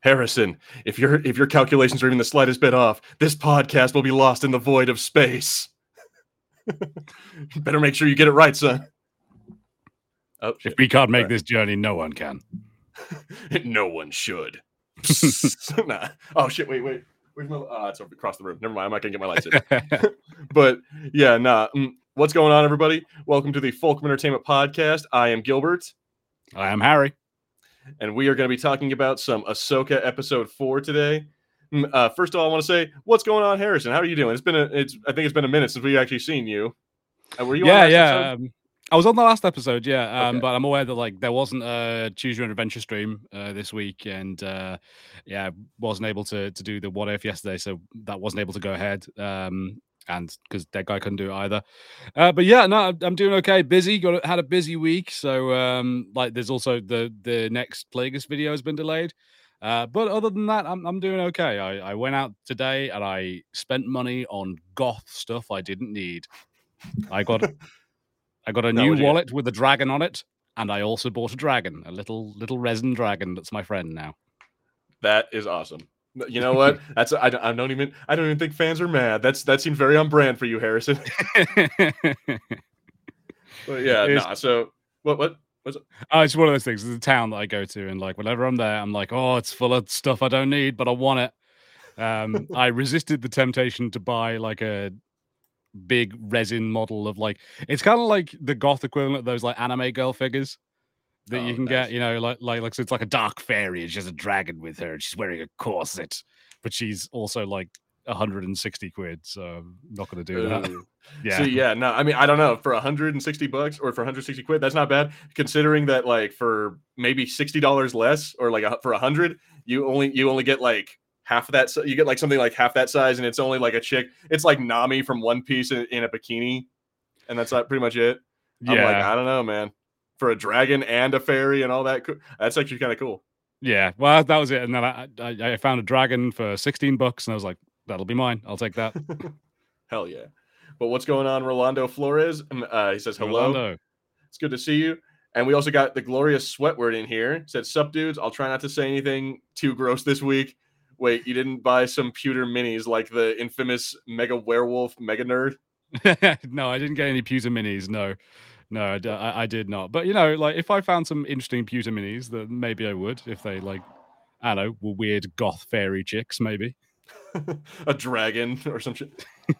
Harrison, if your calculations are even the slightest bit off, this podcast will be lost in the void of space. Better make sure you get it right, son. Oh, shit. If we can't make this journey, no one can. No one should. Nah. Oh shit! Wait. Where's my? It's over across the room. Never mind. I'm not gonna get my lights in. But yeah, nah. What's going on, everybody? Welcome to the Fulcrum Entertainment Podcast. I am Gilbert. I am Harry. And we are going to be talking about some Ahsoka episode 4 today. First of all, I want to say, what's going on, Harrison? How are you doing? I think it's been a minute since we've actually seen you. Were you on last episode? I was on the last episode, yeah. Okay. But I'm aware that there wasn't a Choose Your Own Adventure stream this week, and wasn't able to do the What If yesterday, so that wasn't able to go ahead. And because that guy couldn't do it either. But yeah, no, I'm doing okay. Busy, had a busy week. So there's also the next Plagueis video has been delayed. But other than that, I'm doing okay. I went out today and I spent money on goth stuff I didn't need. I got a new wallet with a dragon on it, and I also bought a dragon, a little resin dragon that's my friend now. That is awesome. You know what? I don't even think fans are mad. That seems very on brand for you, Harrison. But yeah, So what was it? It's one of those things. It's a town that I go to, and whenever I'm there, I'm like, oh, it's full of stuff I don't need, but I want it. I resisted the temptation to buy a big resin model of it's kind of like the goth equivalent of those anime girl figures that you can get, so it's like a dark fairy and she has a dragon with her and she's wearing a corset, but she's also 160 quid, so I'm not going to do that. Yeah. So I mean, I don't know, for $160 or for 160 quid, that's not bad, considering that for maybe $60 less or for 100, you only get half of that. So you get something half that size, and it's only a chick. It's like Nami from One Piece in a bikini, and that's pretty much it. Yeah. I'm I don't know, man. For a dragon and a fairy and all that, that's actually kind of cool. Yeah, well, that was it. And then I found a dragon for $16, and I was like, that'll be mine. I'll take that. Hell yeah. But what's going on, Rolando Flores? He says, hello. Rolando. It's good to see you. And we also got the glorious Sweatword in here. Said, sup, dudes. I'll try not to say anything too gross this week. Wait, you didn't buy some pewter minis like the infamous Mega Werewolf Mega Nerd? No, I didn't get any pewter minis, no. No, I did not. But, if I found some interesting pewter minis, then maybe I would. If they, I don't know, were weird goth fairy chicks, maybe. A dragon or some shit.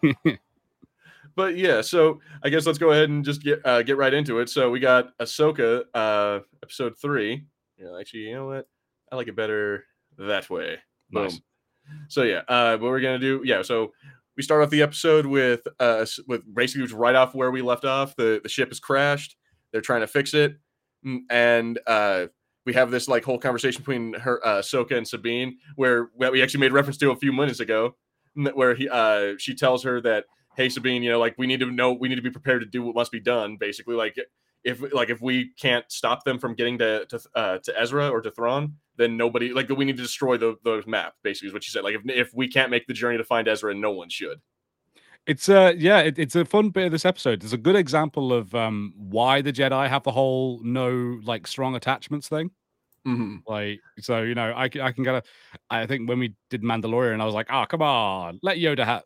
But, yeah, so I guess let's go ahead and just get right into it. So we got Ahsoka, episode 3. Yeah, actually, you know what? I like it better that way. Nice. Boom. So, yeah, what we're going to do, so we start off the episode with basically right off where we left off. The ship has crashed. They're trying to fix it, and we have this whole conversation between her, Ahsoka, and Sabine, where we actually made reference to a few minutes ago, where she tells her that, hey, Sabine, we need to be prepared to do what must be done. Basically, if we can't stop them from getting to Ezra or to Thrawn, then nobody we need to destroy the map. Basically, is what she said. If we can't make the journey to find Ezra, no one should. It's it's a fun bit of this episode. It's a good example of why the Jedi have the whole no strong attachments thing. Mm-hmm. I can get I think when we did Mandalorian, I was like, come on, let Grogu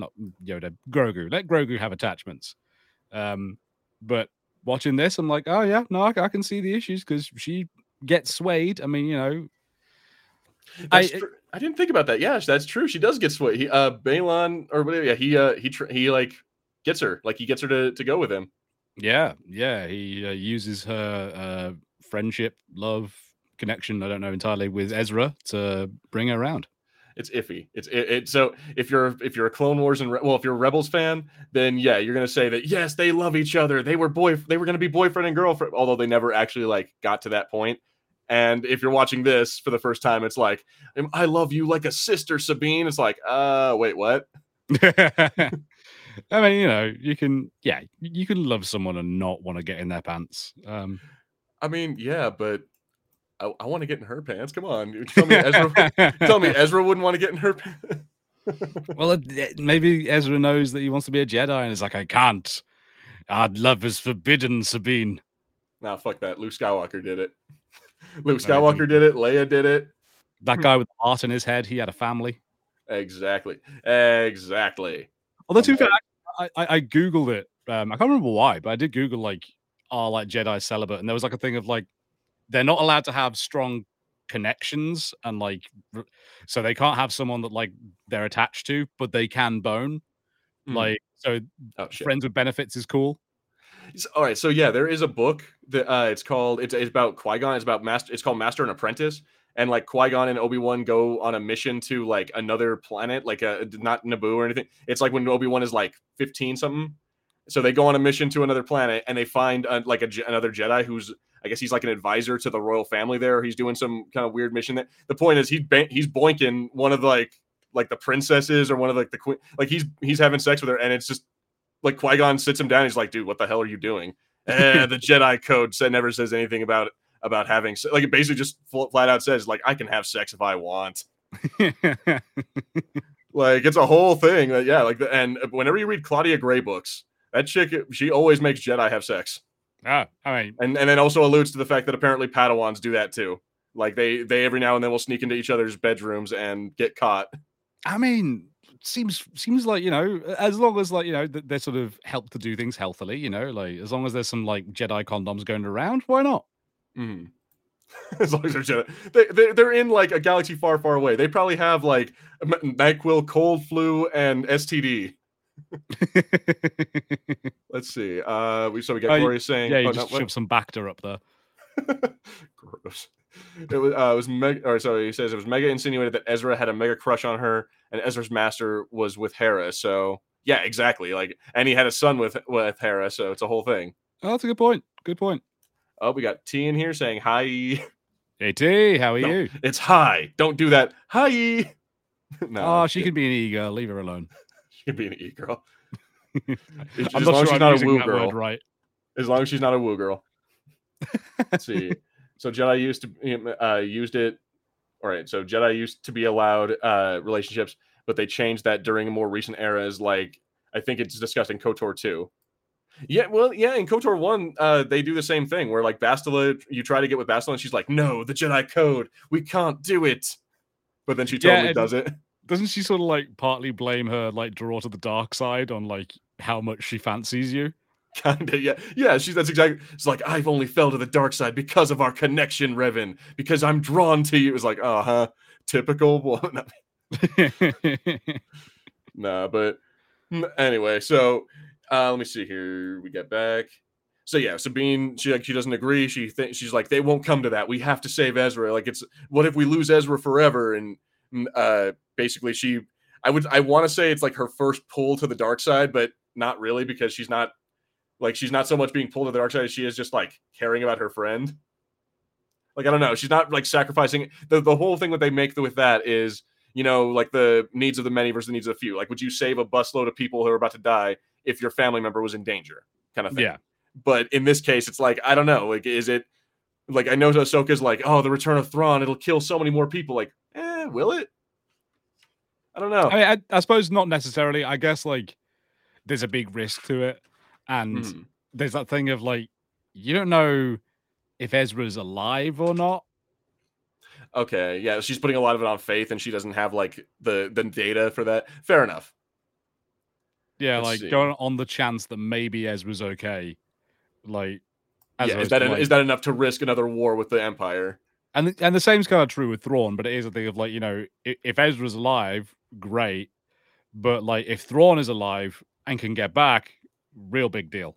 let Grogu have attachments. But watching this, I'm like, oh yeah, no, I can see the issues because she gets swayed. I mean, I didn't think about that. Yeah, that's true. She does get swayed. Balon or whatever. Yeah, he gets her. He gets her to go with him. Yeah. He uses her friendship, love, connection. I don't know entirely with Ezra to bring her around. It's iffy. So if you're a Clone Wars if you're a Rebels fan, then yeah, you're gonna say that yes, they love each other. They were gonna be boyfriend and girlfriend, although they never actually got to that point. And if you're watching this for the first time, it's I love you like a sister, Sabine. It's wait, what? I mean, you can love someone and not want to get in their pants. I mean, yeah, but I want to get in her pants. Come on, tell me Ezra wouldn't want to get in her pants. Well, maybe Ezra knows that he wants to be a Jedi, and it's I can't. Our love is forbidden, Sabine. Nah, fuck that. Luke Skywalker did it. Luke Skywalker did it. Leia did it. That guy with the heart in his head, he had a family. Exactly. Although, to be fair, I Googled it. I can't remember why, but I did Google, like, are like Jedi celibate? And there was like a thing of like, they're not allowed to have strong connections and like, so they can't have someone that like they're attached to, but they can bone. Like, so friends with benefits is cool. All right, so yeah, there is a book that it's about Qui-Gon. It's called Master and Apprentice, and like Qui-Gon and Obi-Wan go on a mission to like another planet, like not Naboo or anything. It's like when Obi-Wan is like 15 something, so they go on a mission to another planet and they find another Jedi who's, I guess he's like an advisor to the royal family there. He's doing some kind of weird mission. The point is he's boinking one of the like the princesses or one of like the queen. Like he's having sex with her, and it's just like Qui-Gon sits him down. He's like, dude, what the hell are you doing? The Jedi code never says anything about having, like, it basically just flat out says like, I can have sex if I want. Like, it's a whole thing that, yeah, like, and whenever you read Claudia Gray books, that chick, she always makes Jedi have sex. I mean, and then also alludes to the fact that apparently Padawans do that too. Like they every now and then will sneak into each other's bedrooms and get caught. I mean, seems like, you know, as long as like, you know, they sort of help to do things healthily, you know, like as long as there's some like Jedi condoms going around, why not? As long as they're Jedi, they're in like a galaxy far, far away. They probably have like NyQuil, cold flu, and STD. Let's see. We got Gloria saying, yeah, you just shove some Bacta up there. Gross. It was Mega, or sorry, he says it was Mega insinuated that Ezra had a mega crush on her, and Ezra's master was with Hera. So yeah, exactly. Like, and he had a son with Hera, so it's a whole thing. Oh, that's a good point. Good point. Oh, we got T in here saying hi. Hey T, how are you? It's hi. Don't do that. Hi. No. Oh, she can be an e-girl. Leave her alone. She can be an e-girl. I'm not sure I'm using that word right. As long as she's not a woo girl. Let's see. So Jedi used it. All right. So Jedi used to be allowed relationships, but they changed that during more recent eras. Like, I think it's discussed in KOTOR 2. Yeah, well, yeah, in KOTOR 1, they do the same thing where like Bastila, you try to get with Bastila and she's like, no, the Jedi code, we can't do it. But then she totally does it. Doesn't she sort of like partly blame her like draw to the dark side on like how much she fancies you? Kinda, yeah. Yeah, that's exactly. It's like, I've only fell to the dark side because of our connection, Revan. Because I'm drawn to you. It was like, typical. Nah, but anyway, so let me see here. We get back. So yeah, Sabine, she doesn't agree. She's like, they won't come to that. We have to save Ezra. Like, it's, what if we lose Ezra forever? And basically, I want to say it's like her first pull to the dark side, but not really, because she's not so much being pulled to the dark side as she is just like caring about her friend. Like, I don't know. She's not like sacrificing. The whole thing that they make with that is, you know, like the needs of the many versus the needs of the few. Like, would you save a busload of people who are about to die if your family member was in danger, kind of thing? Yeah. But in this case, it's like, I don't know. Like, is it like, I know Ahsoka's like, oh, the return of Thrawn, it'll kill so many more people. Like, will it? I don't know. I mean, I suppose not necessarily. I guess like there's a big risk to it. And there's that thing of like, you don't know if Ezra's alive or not. Okay, yeah, she's putting a lot of it on faith, and she doesn't have like the data for that. Fair enough. Yeah, Let's see. Going on the chance that maybe Ezra's okay. Like, is that enough to risk another war with the Empire? And the same's kind of true with Thrawn, but it is a thing of like, you know, if Ezra's alive, great, but like if Thrawn is alive and can get back, real big deal.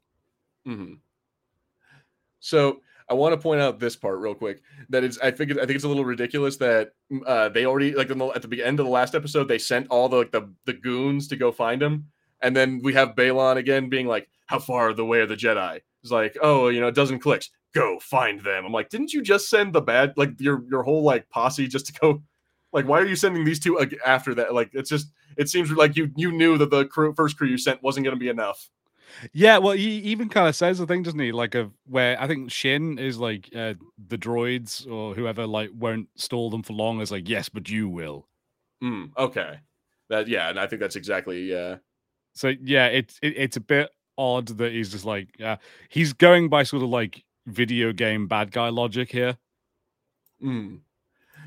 So I want to point out this part real quick. That is, I think it's a little ridiculous that they already, like, at the end of the last episode, they sent all the goons to go find him, and then we have Baylan again being like, "How far are the way of the Jedi?" It's like, "Oh, you know, a dozen clicks. Go find them." I'm like, didn't you just send the bad, like, your whole like posse just to go? Like, why are you sending these two after that? Like, it seems like you knew that the first crew you sent wasn't going to be enough. Yeah, well, he even kind of says the thing, doesn't he? Like, where I think Shin is like, the droids or whoever like won't stall them for long. Is like, yes, but you will. Okay, and I think that's exactly So yeah, it's a bit odd that he's just like, he's going by sort of like video game bad guy logic here.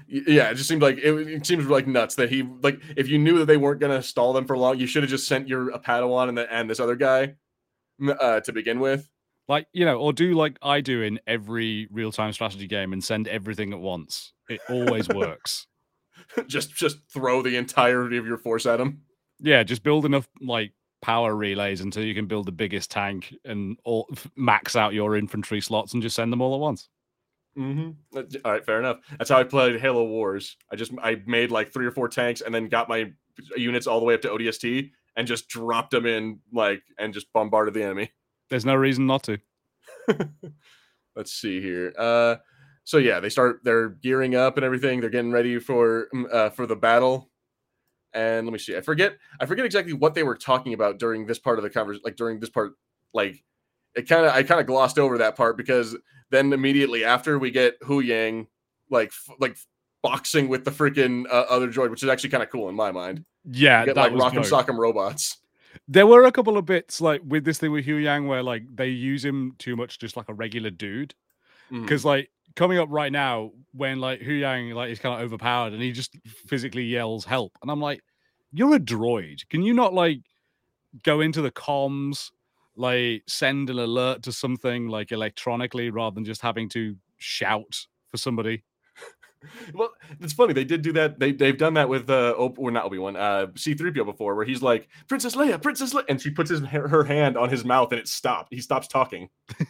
Yeah, it just seemed like it seems like nuts that he like if you knew that they weren't gonna stall them for long, you should have just sent your a Padawan and this other guy to begin with. Like, you know, or do like I do in every real-time strategy game and send everything at once. It always works. just throw the entirety of your force at him. Yeah, just build enough like power relays until you can build the biggest tank and max out your infantry slots and just send them all at once. Mm-hmm. All right, fair enough. That's how I played Halo Wars. I made like 3 or 4 tanks and then got my units all the way up to ODST and just dropped them in like and just bombarded the enemy. There's no reason not to. Let's see here. So yeah, they're gearing up and everything. They're getting ready for the battle. And let me see. I forget exactly what they were talking about during this part of the conversation. Like during this part, like I kind of glossed over that part because then immediately after we get Huyang like boxing with the freaking other droid, which is actually kind of cool in my mind. Yeah, you get that like Rock'em Sock'em robots. There were a couple of bits like with this thing with Huyang where like they use him too much, just like a regular dude. Because like coming up right now, when like Huyang like is kind of overpowered and he just physically yells help, and I'm like, you're a droid. Can you not like go into the comms, like send an alert to something like electronically rather than just having to shout for somebody? Well, it's funny they did do that. They've done that with or not Obi-Wan, C-3PO before, where he's like Princess Leia, and she puts her hand on his mouth and it stopped. He stops talking.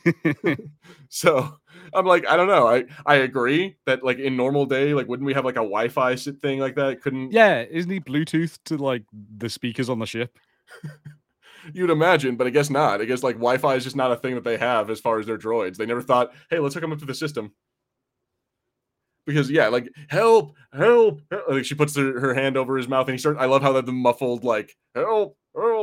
So I'm like, I don't know. I agree that like in normal day, like wouldn't we have like a Wi-Fi thing like that? Couldn't? Yeah, isn't he Bluetooth to like the speakers on the ship? You'd imagine, but I guess not. I guess like Wi-Fi is just not a thing that they have as far as their droids. They never thought, hey, let's hook them up to the system. Because yeah, like help. Like she puts her hand over his mouth and he starts. I love how that the muffled like help.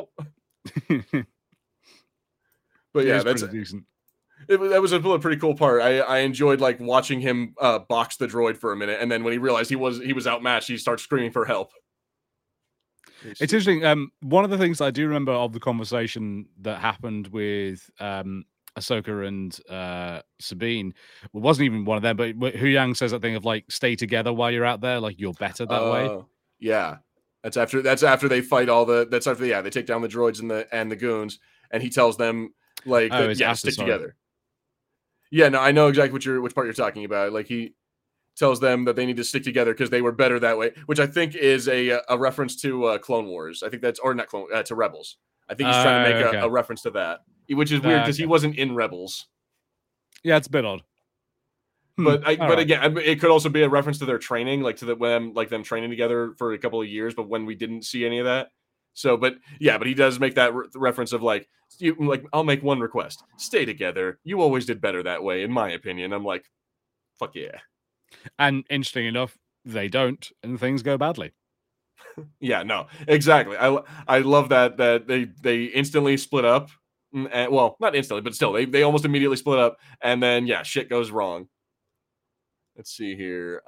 But yeah, that's decent. That was a pretty cool part. I enjoyed like watching him box the droid for a minute, and then when he realized he was outmatched, he starts screaming for help. It's interesting. One of the things I do remember of the conversation that happened with Ahsoka and Sabine, well, it wasn't even one of them, but Huyang says that thing of like, stay together while you're out there, like you're better that way. Yeah, that's after they fight they take down the droids and the goons, and he tells them like stick together. Yeah, no, I know exactly which part you're talking about. Like he tells them that they need to stick together because they were better that way, which I think is a reference to Clone Wars. I think that's or not Clone to Rebels. I think he's trying to make a reference to that, which is weird because he wasn't in Rebels. Yeah, it's a bit odd. But again, it could also be a reference to their training, like to them training together for a couple of years, but when we didn't see any of that. So, but he does make that reference of like, I'll make one request: stay together. You always did better that way, in my opinion. I'm like, fuck yeah. And interesting enough, they don't, and things go badly. Yeah, no, exactly. I love that they instantly split up. Well, not instantly, but still, they almost immediately split up, and then shit goes wrong. Let's see here.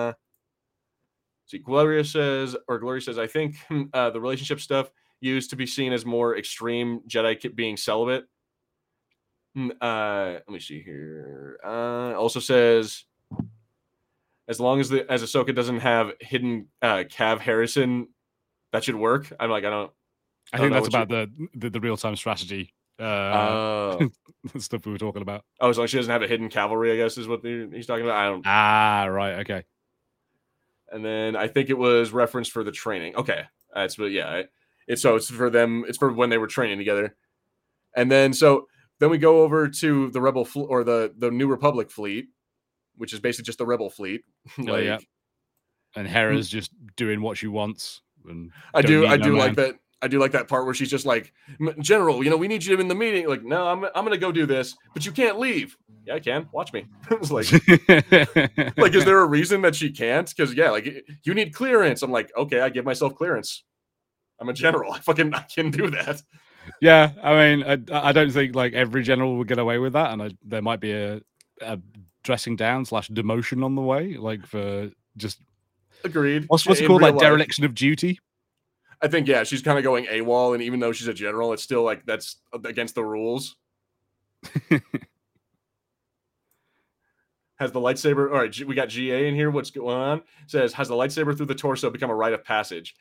Gloria says, I think the relationship stuff used to be seen as more extreme Jedi being celibate. Let me see here. Also says, as long as Ahsoka doesn't have hidden Cav Harrison, that should work. I'm like, I think that's about the real time strategy stuff we were talking about. Oh, as long as she doesn't have a hidden cavalry, I guess is what he's talking about. I don't. Right, okay. And then I think it was referenced for the training. Okay, it's for them. It's for when they were training together. And then then we go over to the Rebel or the New Republic fleet, which is basically just the Rebel fleet. Yeah. And Hera's just doing what she wants. And I do like that. I do like that part where she's just like, General, we need you in the meeting. Like, no, I'm going to go do this, but you can't leave. Yeah, I can. Watch me. It's like, is there a reason that she can't? Because you need clearance. I'm like, okay, I give myself clearance. I'm a general. I can do that. Yeah, I mean, I don't think like every general would get away with that, and there might be a dressing down / demotion on the way, like for just agreed. What's it called, like dereliction of duty? I think she's kind of going AWOL, and even though she's a general, it's still like that's against the rules. Has the lightsaber? All right, we got GA in here. What's going on? Says, has the lightsaber through the torso become a rite of passage?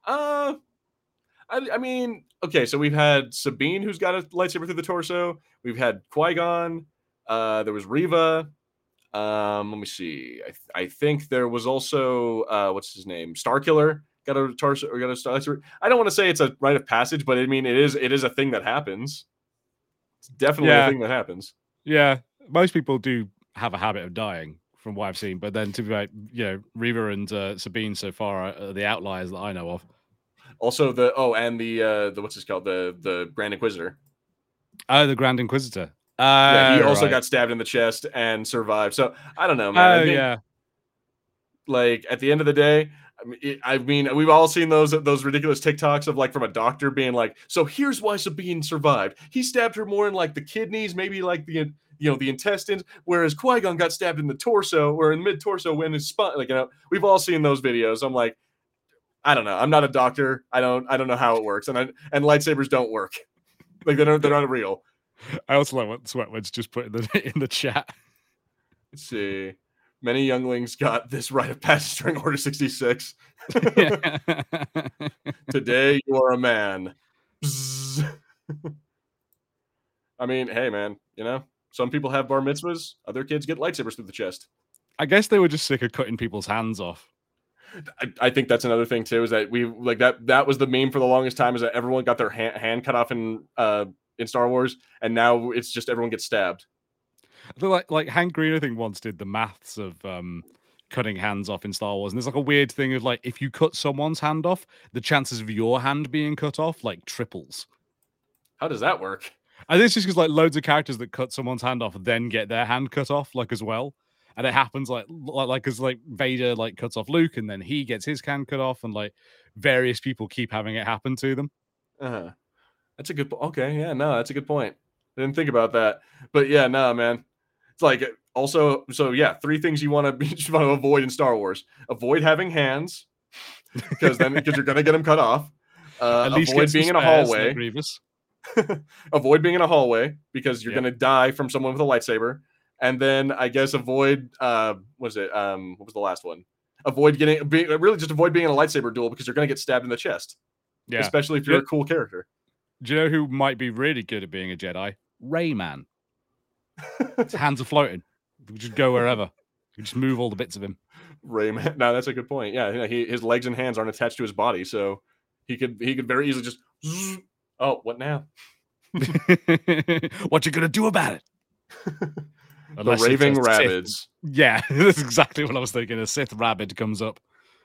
I mean, okay, so we've had Sabine who's got a lightsaber through the torso. We've had Qui-Gon. There was Reva. Let me see. I think there was also what's his name? Starkiller got a torso or got a lightsaber. I don't want to say it's a rite of passage, but I mean it is a thing that happens. It's definitely a thing that happens. Yeah, most people do have a habit of dying, from what I've seen. But then to be like, Reva and Sabine so far are the outliers that I know of. Also, the what's this called? The Grand Inquisitor. Oh, the Grand Inquisitor. Yeah, he also got stabbed in the chest and survived. So I don't know, man. Yeah. Like at the end of the day, I mean, we've all seen those ridiculous TikToks of like from a doctor being like, "So here's why Sabine survived. He stabbed her more in like the kidneys, maybe like the intestines, whereas Qui-Gon got stabbed in the torso or in mid torso when his spine." Like, we've all seen those videos. I'm like, I don't know. I'm not a doctor. I don't know how it works, and lightsabers don't work. Like they're not real. I also like what Sweatwed's just put in the chat. Let's see. Many younglings got this rite of passage during Order 66. Today you are a man. I mean, hey man, some people have bar mitzvahs. Other kids get lightsabers through the chest. I guess they were just sick of cutting people's hands off. I think that's another thing too. Is that we like that was the meme for the longest time. Is that everyone got their hand cut off in Star Wars, and now it's just everyone gets stabbed. I feel like Hank Green, I think, once did the maths of cutting hands off in Star Wars, and there's like a weird thing of like if you cut someone's hand off, the chances of your hand being cut off like triples. How does that work? I think it's just because like loads of characters that cut someone's hand off then get their hand cut off like as well. And it happens like because like Vader like cuts off Luke and then he gets his hand cut off, and like various people keep having it happen to them. That's a good okay, yeah, no, that's a good point. I didn't think about that. But yeah, no, man. It's like also, so yeah, 3 things you want to avoid in Star Wars. Avoid having hands, because you're gonna get them cut off. Avoid being in a hallway. Avoid being in a hallway because you're gonna die from someone with a lightsaber. And then I guess avoid what was the last one? Avoid avoid being in a lightsaber duel because you're gonna get stabbed in the chest. Yeah. Especially if you're a cool character. Do you know who might be really good at being a Jedi? Rayman. His hands are floating. You just go wherever. You just move all the bits of him. Rayman. No, that's a good point. Yeah, his legs and hands aren't attached to his body, so he could very easily just. Oh, what now? What you gonna do about it? The raving rabbits. Yeah, that's exactly what I was thinking. A Sith rabbit comes up.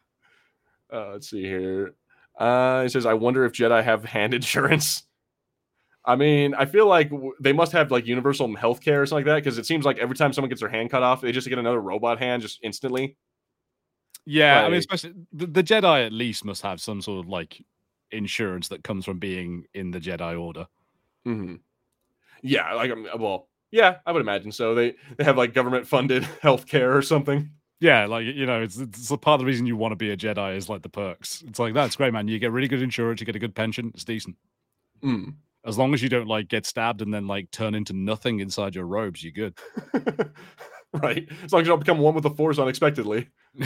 Let's see here. It says, "I wonder if Jedi have hand insurance." I mean, I feel like they must have like universal health care or something like that, because it seems like every time someone gets their hand cut off, they just get another robot hand just instantly. Yeah, I mean, especially the Jedi at least must have some sort of like insurance that comes from being in the Jedi Order. Mm-hmm. Yeah, like yeah, I would imagine so. They have like government funded healthcare or something. Yeah, like it's part of the reason you want to be a Jedi is like the perks. It's like that's great, man. You get really good insurance, you get a good pension. It's decent. As long as you don't like get stabbed and then like turn into nothing inside your robes, you're good. Right. As long as you don't become one with the Force unexpectedly.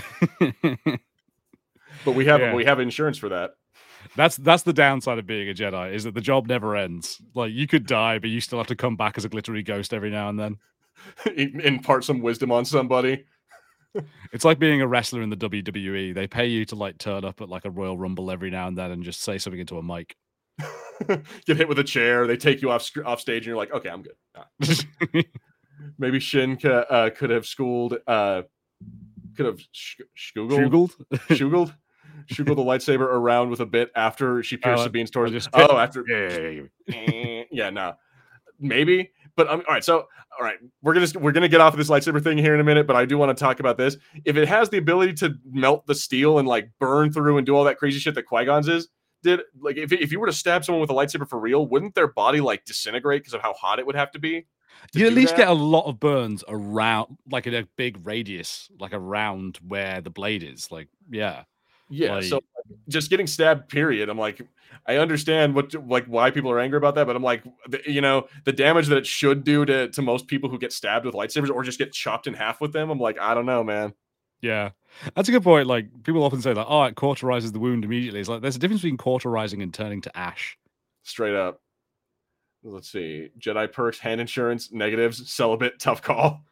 But we have insurance for that. That's the downside of being a Jedi, is that the job never ends. Like you could die, but you still have to come back as a glittery ghost every now and then. Impart some wisdom on somebody. It's like being a wrestler in the WWE. They pay you to like turn up at like a Royal Rumble every now and then and just say something into a mic. Get hit with a chair. They take you off stage, and you're like, okay, I'm good. Maybe Shin could have schooled. Could have shuggled the lightsaber around with a bit after she pierced Sabine's torso. After. Yeah, no, maybe. But all right. So, all right, we're gonna get off of this lightsaber thing here in a minute. But I do want to talk about this. If it has the ability to melt the steel and like burn through and do all that crazy shit that Qui-Gon's did, like if you were to stab someone with a lightsaber for real, wouldn't their body like disintegrate because of how hot it would have to be? You at least get a lot of burns around, like in a big radius, like around where the blade is. Like, yeah. Like, so just getting stabbed, period. I'm like, I understand why people are angry about that, but I'm like, the damage that it should do to most people who get stabbed with lightsabers or just get chopped in half with them. I'm like, I don't know, man. Yeah, that's a good point. Like, people often say, like, oh, it cauterizes the wound immediately. It's like, there's a difference between cauterizing and turning to ash. Straight up. Let's see. Jedi perks, hand insurance, negatives, celibate, tough call.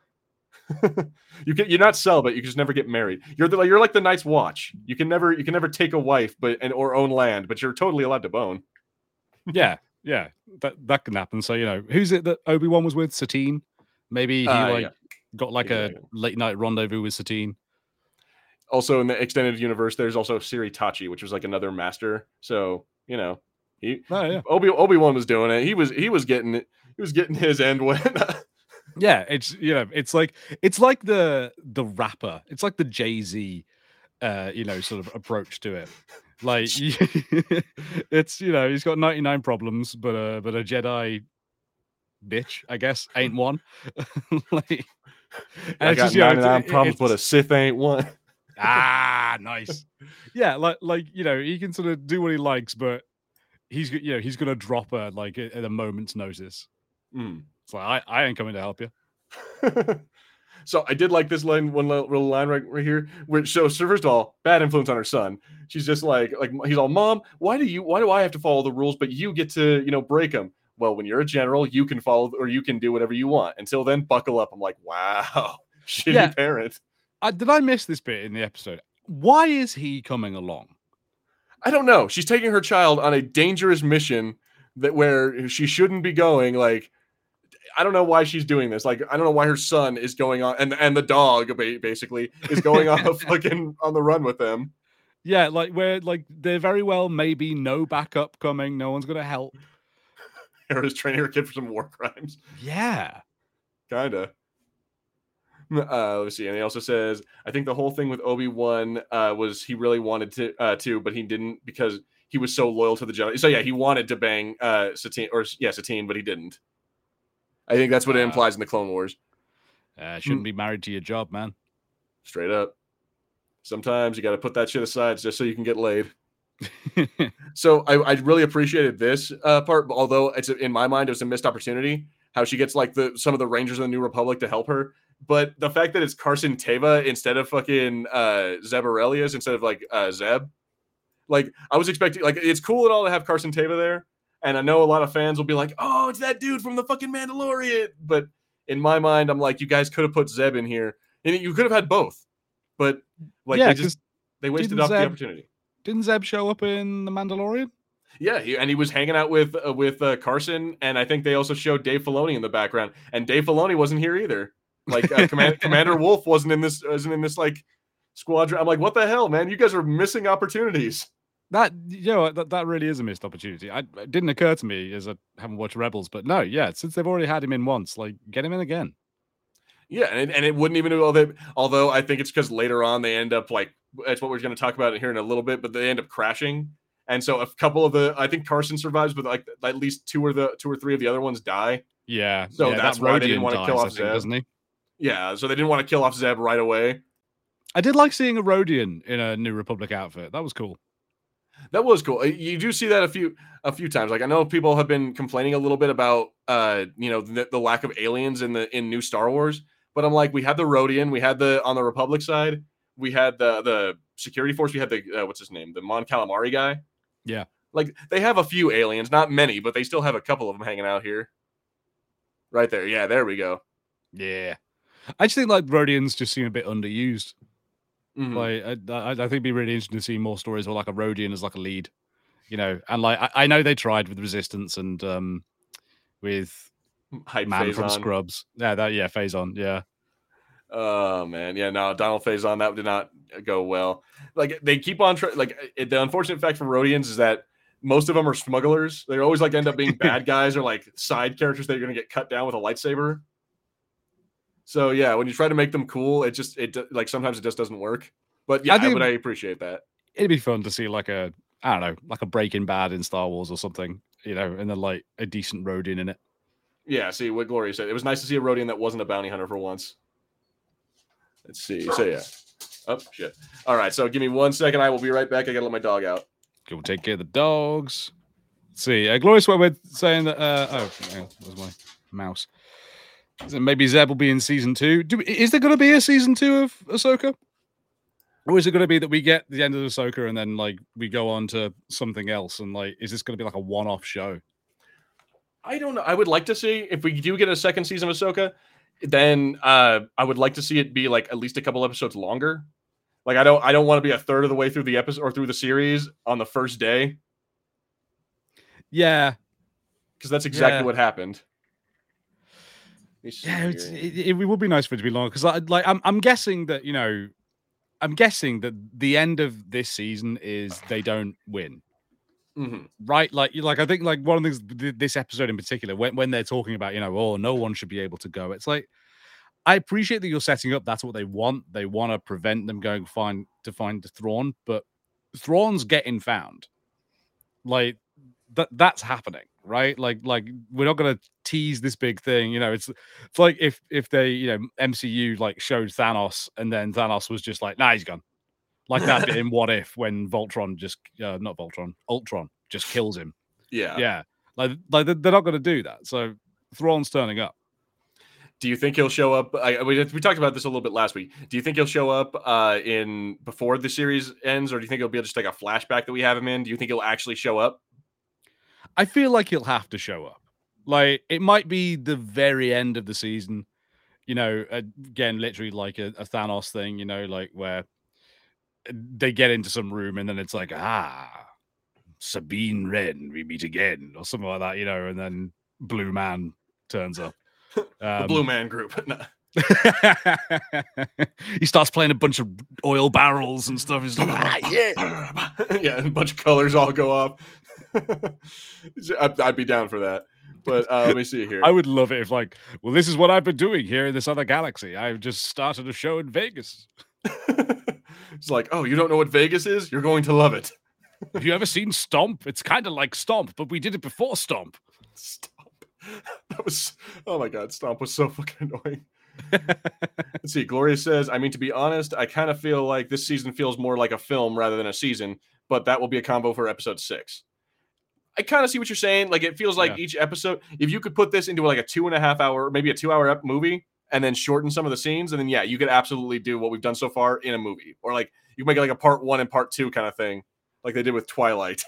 You're not celibate. You just never get married. You're like the Night's Watch. You can never take a wife, or own land, but you're totally allowed to bone. Yeah, that can happen. So who's it that Obi-Wan was with? Satine. Maybe he got like a late night rendezvous with Satine. Also, in the extended universe, there's also Siri Tachi, which was like another master. So Obi-Wan was doing it. He was getting it. He was getting his end when. Yeah, it's like the rapper. It's like the Jay-Z, sort of approach to it. Like, it's he's got 99 problems, but a Jedi bitch, I guess, ain't one. Like, I got 99 problems, but a Sith ain't one. Nice. Yeah, like he can sort of do what he likes, but he's gonna drop her like at a moment's notice. It's like, I ain't coming to help you. So I did like this line, one little line right here. So first of all, bad influence on her son. She's just like he's all, Mom, why do I have to follow the rules, but you get to break them? Well, when you're a general, you can follow or you can do whatever you want. Until then, buckle up. I'm like, wow, shitty parent. Did I miss this bit in the episode? Why is he coming along? I don't know. She's taking her child on a dangerous mission where she shouldn't be going. Like, I don't know why she's doing this. Like, I don't know why her son is going on, and the dog basically is going off fucking on the run with them. Yeah, like there very well may be no backup coming. No one's gonna help. Hera's training her kid for some war crimes. Yeah, kinda. Let's see. And he also says, I think the whole thing with Obi-Wan was he really wanted to, but he didn't because he was so loyal to the Jedi. So yeah, he wanted to bang Satine, but he didn't. I think that's what it implies in the Clone Wars. Shouldn't be married to your job, man. Straight up. Sometimes you got to put that shit aside just so you can get laid. So I really appreciated this part, although it's in my mind it was a missed opportunity. How she gets like some of the Rangers of the New Republic to help her, but the fact that it's Carson Teva instead of fucking Zeb Aurelius instead of like Zeb, like I was expecting, like it's cool and all to have Carson Teva there, and I know a lot of fans will be like, oh, it's that dude from the fucking Mandalorian, but in my mind I'm like, you guys could have put Zeb in here, and you could have had both, but like they wasted off the opportunity. Didn't Zeb show up in the Mandalorian? Yeah, he was hanging out with Carson, and I think they also showed Dave Filoni in the background, and Dave Filoni wasn't here either. Like Commander Wolf wasn't in this like squadron. I'm like, what the hell, man? You guys are missing opportunities. That that really is a missed opportunity. It didn't occur to me as I haven't watched Rebels, but no, since they've already had him in once, like get him in again. Yeah, and it wouldn't even although I think it's because later on they end up like, that's what we're going to talk about here in a little bit, but they end up crashing. And so a couple of I think Carson survives, but like at least two or three of the other ones die. Yeah. So that's why they didn't want to kill off Zeb, doesn't he? Yeah. So they didn't want to kill off Zeb right away. I did like seeing a Rodian in a New Republic outfit. That was cool. That was cool. You do see that a few times. Like I know people have been complaining a little bit about the lack of aliens in new Star Wars, but I'm like, we had the Rodian, we had on the Republic side, we had the security force, we had the what's his name, the Mon Calamari guy. Yeah. Like they have a few aliens, not many, but they still have a couple of them hanging out here. Right there. Yeah, there we go. Yeah. I just think like Rodians just seem a bit underused. Mm-hmm. Like I think it'd be really interesting to see more stories where like a Rodian as like a lead, and like I know they tried with Resistance and with Hype Man Phazon from Scrubs. Phazon, yeah. Oh man, yeah, no, Donald Faison, that did not go well. Like they keep on the unfortunate fact for Rodians is that most of them are smugglers. They always like end up being bad guys or like side characters that are going to get cut down with a lightsaber. So yeah, when you try to make them cool, it like sometimes it just doesn't work. But yeah, I appreciate that. It'd be fun to see like a Breaking Bad in Star Wars or something, and then like a decent Rodian in it. Yeah, see what Gloria said. It was nice to see a Rodian that wasn't a bounty hunter for once. Let's see. So yeah. Oh shit! All right, so give me 1 second. I will be right back. I gotta let my dog out. Go take care of the dogs. Let's see, Glorious We're saying that. Where's my mouse? So maybe Zeb will be in season 2. Is there going to be a season 2 of Ahsoka? Or is it going to be that we get the end of Ahsoka and then like we go on to something else? And like, is this going to be like a one-off show? I don't know. I would like to see if we do get a second season of Ahsoka, then I would like to see it be like at least a couple episodes longer. Like I don't want to be a third of the way through the episode or through the series on the first day. Yeah, because that's exactly what happened. Yeah, it would be nice for it to be longer because I'm guessing that the end of this season is they don't win. Mm-hmm. Right, like I think like one of the things this episode in particular, when they're talking about no one should be able to go. It's like I appreciate that you're setting up. That's what they want. They want to prevent them going to find Thrawn, but Thrawn's getting found. Like that's happening, right? Like we're not going to tease this big thing. It's like if they MCU like showed Thanos and then Thanos was just like, nah, he's gone. Like that bit in What If when Ultron just kills him. Yeah. Like they're not going to do that. So Thrawn's turning up. Do you think he'll show up? We talked about this a little bit last week. Do you think he'll show up in before the series ends, or do you think it'll be just like a flashback that we have him in? Do you think he'll actually show up? I feel like he'll have to show up. Like it might be the very end of the season. Again, literally like a Thanos thing. Like where they get into some room and then it's like, Sabine Wren, we meet again, or something like that, and then Blue Man turns up. The Blue Man Group. He starts playing a bunch of oil barrels and stuff. He's like, yeah, and a bunch of colors all go off. I'd be down for that. But let me see here. I would love it if this is what I've been doing here in this other galaxy. I've just started a show in Vegas. It's like, oh, you don't know what Vegas is? You're going to love it. Have you ever seen Stomp? It's kind of like Stomp, but we did it before Stomp. Stomp. That was, oh my God, Stomp was so fucking annoying. Let's see. Gloria says, I mean, to be honest, I kind of feel like this season feels more like a film rather than a season, but that will be a combo for episode 6. I kind of see what you're saying. Like, it feels like each episode, if you could put this into like a 2.5 hour, maybe a 2-hour movie, and then shorten some of the scenes, and then you could absolutely do what we've done so far in a movie, or like you make it like a part 1 and part 2 kind of thing, like they did with Twilight.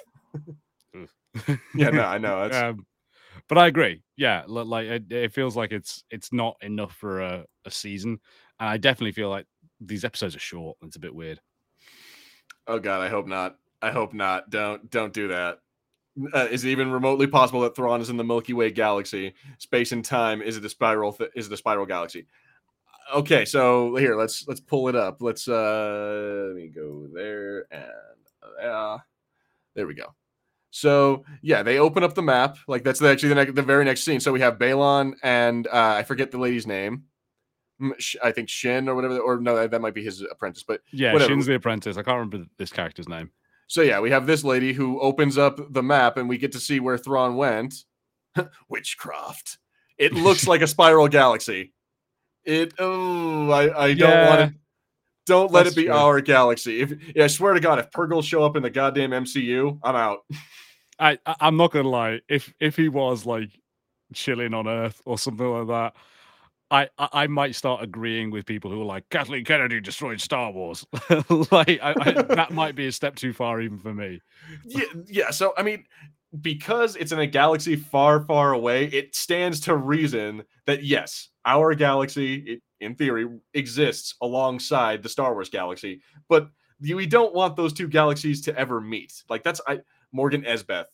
Yeah, no, I know. But I agree. Yeah, like it feels like it's not enough for a season, and I definitely feel like these episodes are short. It's a bit weird. Oh God, I hope not. I hope not. Don't do that. Is it even remotely possible that Thrawn is in the Milky Way galaxy? Space and time is it a spiral? Is it a spiral galaxy? Okay, so here let's pull it up. Let me go there and there we go. So yeah, they open up the map. Like that's actually the very next scene. So we have Balon and I forget the lady's name. I think Shin or whatever, or no, that might be his apprentice. But yeah, whatever. Shin's the apprentice. I can't remember this character's name. So yeah, we have this lady who opens up the map, and we get to see where Thrawn went. Witchcraft. It looks like a spiral galaxy. I don't want it. Don't let it be our galaxy. I swear to God, if Purrgils show up in the goddamn MCU, I'm out. I'm not gonna lie. If he was like chilling on Earth or something like that, I might start agreeing with people who are like, Kathleen Kennedy destroyed Star Wars. That might be a step too far even for me. Yeah. So I mean, because it's in a galaxy far, far away, it stands to reason that yes, our galaxy, in theory, exists alongside the Star Wars galaxy. But we don't want those two galaxies to ever meet. Like Morgan Elsbeth.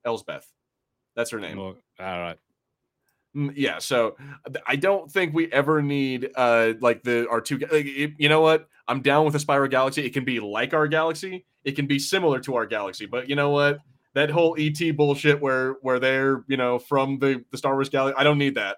That's her name. All right. Yeah, so I don't think we ever need our two. You know what? I'm down with a spiral galaxy. It can be like our galaxy. It can be similar to our galaxy. But you know what? That whole ET bullshit where they're from the Star Wars galaxy. I don't need that.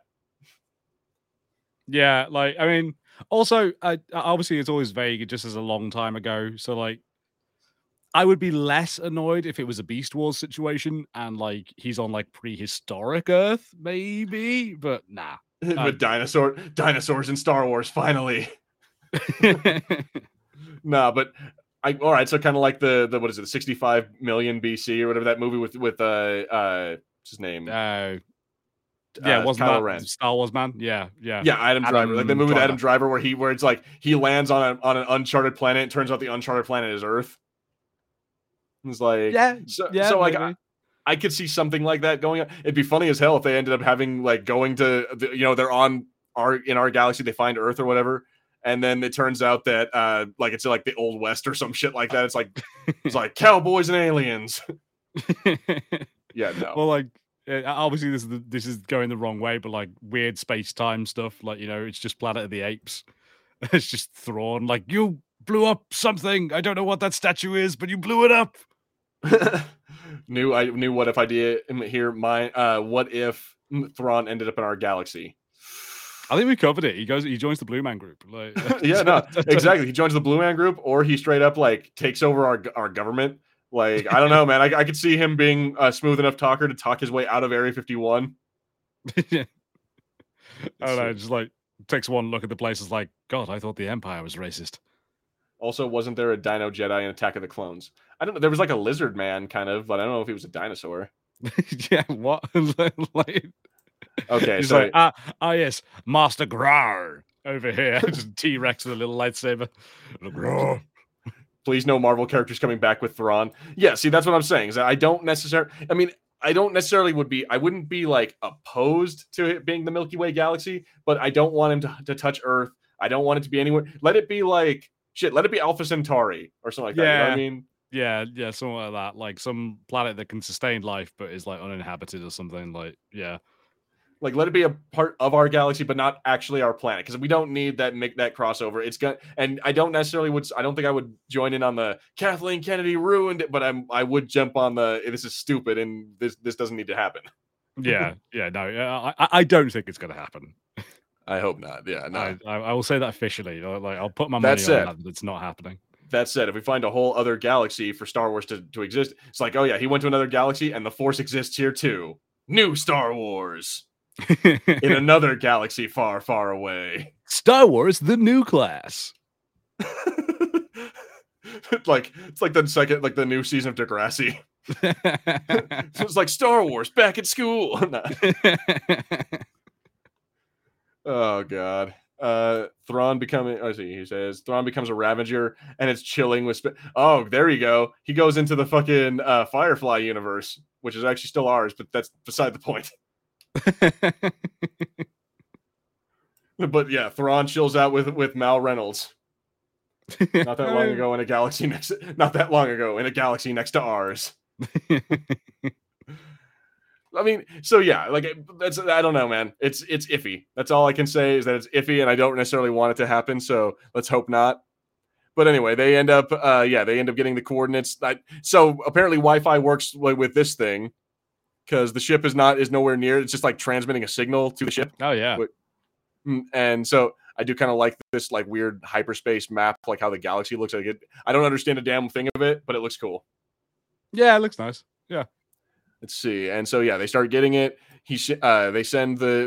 Yeah, like I mean, also obviously it's always vague. It just is a long time ago. So like, I would be less annoyed if it was a Beast Wars situation and like he's on like prehistoric Earth, maybe, but nah. But dinosaurs in Star Wars finally. Nah, but all right. So kind of like the what is it, 65 million BC or whatever that movie with what's his name? Wasn't Kylo that Ren. Star Wars man? Yeah. Yeah, Adam Driver, like the movie with Adam Driver, where it's like he lands on an uncharted planet. And turns out the uncharted planet is Earth. It's like so like I could see something like that going on. It'd be funny as hell if they ended up having like going to they're in our galaxy, they find Earth or whatever, and then it turns out that like it's like the Old West or some shit like that. It's like cowboys and aliens. Yeah, no. Well, like obviously this is going the wrong way, but like weird space time stuff, like it's just Planet of the Apes. It's just Thrawn, like, you blew up something. I don't know what that statue is, but you blew it up. New what if idea here. What if Thrawn ended up in our galaxy? I think we covered it. He joins the Blue Man Group. Like, yeah, no, exactly. He joins the Blue Man Group, or he straight up like takes over our government. Like, I don't know, man. I could see him being a smooth enough talker to talk his way out of Area 51. Yeah. I don't know. Just like takes one look at the place. Is like, God, I thought the Empire was racist. Also, wasn't there a Dino Jedi in Attack of the Clones? I don't know. There was like a lizard man kind of, but I don't know if he was a dinosaur. Yeah, what? Like, okay, he's so like, yes, Master Grar over here. Just T-Rex with a little lightsaber. Grar. Please, no Marvel characters coming back with Thrawn. Yeah, see, that's what I'm saying. Is that I don't necessarily I wouldn't be like opposed to it being the Milky Way galaxy, but I don't want him to touch Earth. I don't want it to be anywhere. Let it be like shit. Let it be Alpha Centauri or something like that. You know what I mean? Yeah, something like that. Like some planet that can sustain life but is like uninhabited or something. Like, yeah. Like, let it be a part of our galaxy, but not actually our planet, because we don't need that crossover. It's got, and I don't think I would join in on the Kathleen Kennedy ruined it, but I would jump on the this is stupid and this doesn't need to happen. No, I don't think it's going to happen. I hope not. Yeah, no. I will say that officially. Like, I'll put my money on that it's not happening. That said, if we find a whole other galaxy for Star Wars to exist, it's like, oh yeah, he went to another galaxy and the Force exists here too. New Star Wars. In another galaxy far, far away. Star Wars, the new class. It's like the new season of Degrassi. So it's like Star Wars back at school. Oh god. Thrawn becoming. He says Thrawn becomes a Ravager, and it's chilling with. Oh, there you go. He goes into the fucking Firefly universe, which is actually still ours, but that's beside the point. But yeah, Thrawn chills out with Mal Reynolds. Not that long ago in a galaxy next to ours. I mean, so yeah, like that's, I don't know, man. It's iffy. That's all I can say is that it's iffy, and I don't necessarily want it to happen. So let's hope not. But anyway, they end up getting the coordinates. So apparently, Wi-Fi works with this thing because the ship is nowhere near. It's just like transmitting a signal to the ship. Oh yeah. And so I do kind of like this like weird hyperspace map, like how the galaxy looks like it. I don't understand a damn thing of it, but it looks cool. Yeah, it looks nice. Yeah. Let's see. And so yeah, they start getting it. They send the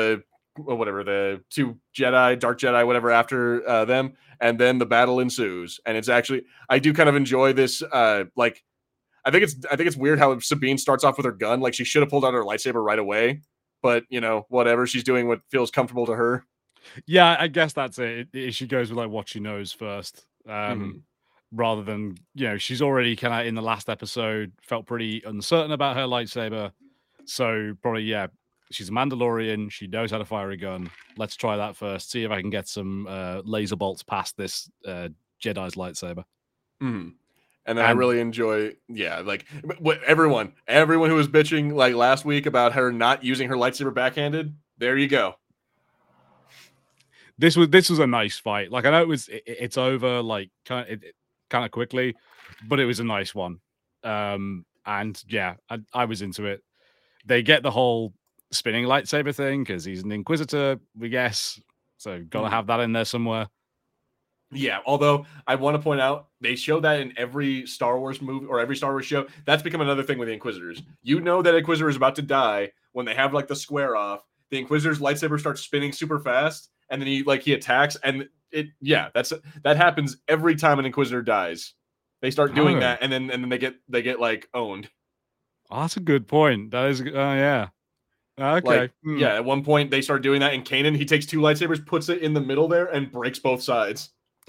two Jedi, Dark Jedi, whatever, after them, and then the battle ensues. And it's actually, I do kind of enjoy this. Like, I think it's weird how Sabine starts off with her gun. Like, she should have pulled out her lightsaber right away, but whatever. She's doing what feels comfortable to her. Yeah, I guess that's it. She goes with like what she knows first. Rather than, she's already kind of in the last episode felt pretty uncertain about her lightsaber. So probably, yeah, she's a Mandalorian. She knows how to fire a gun. Let's try that first. See if I can get some laser bolts past this Jedi's lightsaber. And then I really enjoy, like everyone who was bitching like last week about her not using her lightsaber backhanded. There you go. This was a nice fight. Like, I know it's over like kind of quickly, but it was a nice one. And yeah, I was into it. They get the whole spinning lightsaber thing because he's an Inquisitor, we guess. So gotta have that in there somewhere. Yeah, although I want to point out they show that in every Star Wars movie or every Star Wars show. That's become another thing with the Inquisitors. That Inquisitor is about to die when they have like the square off. The Inquisitor's lightsaber starts spinning super fast, and then he attacks, and that happens every time an Inquisitor dies. They start doing that, and then they get like owned. Oh, that's a good point. That is, yeah. Okay. Like, yeah, at one point they start doing that, and Kanan, he takes 2 lightsabers, puts it in the middle there, and breaks both sides.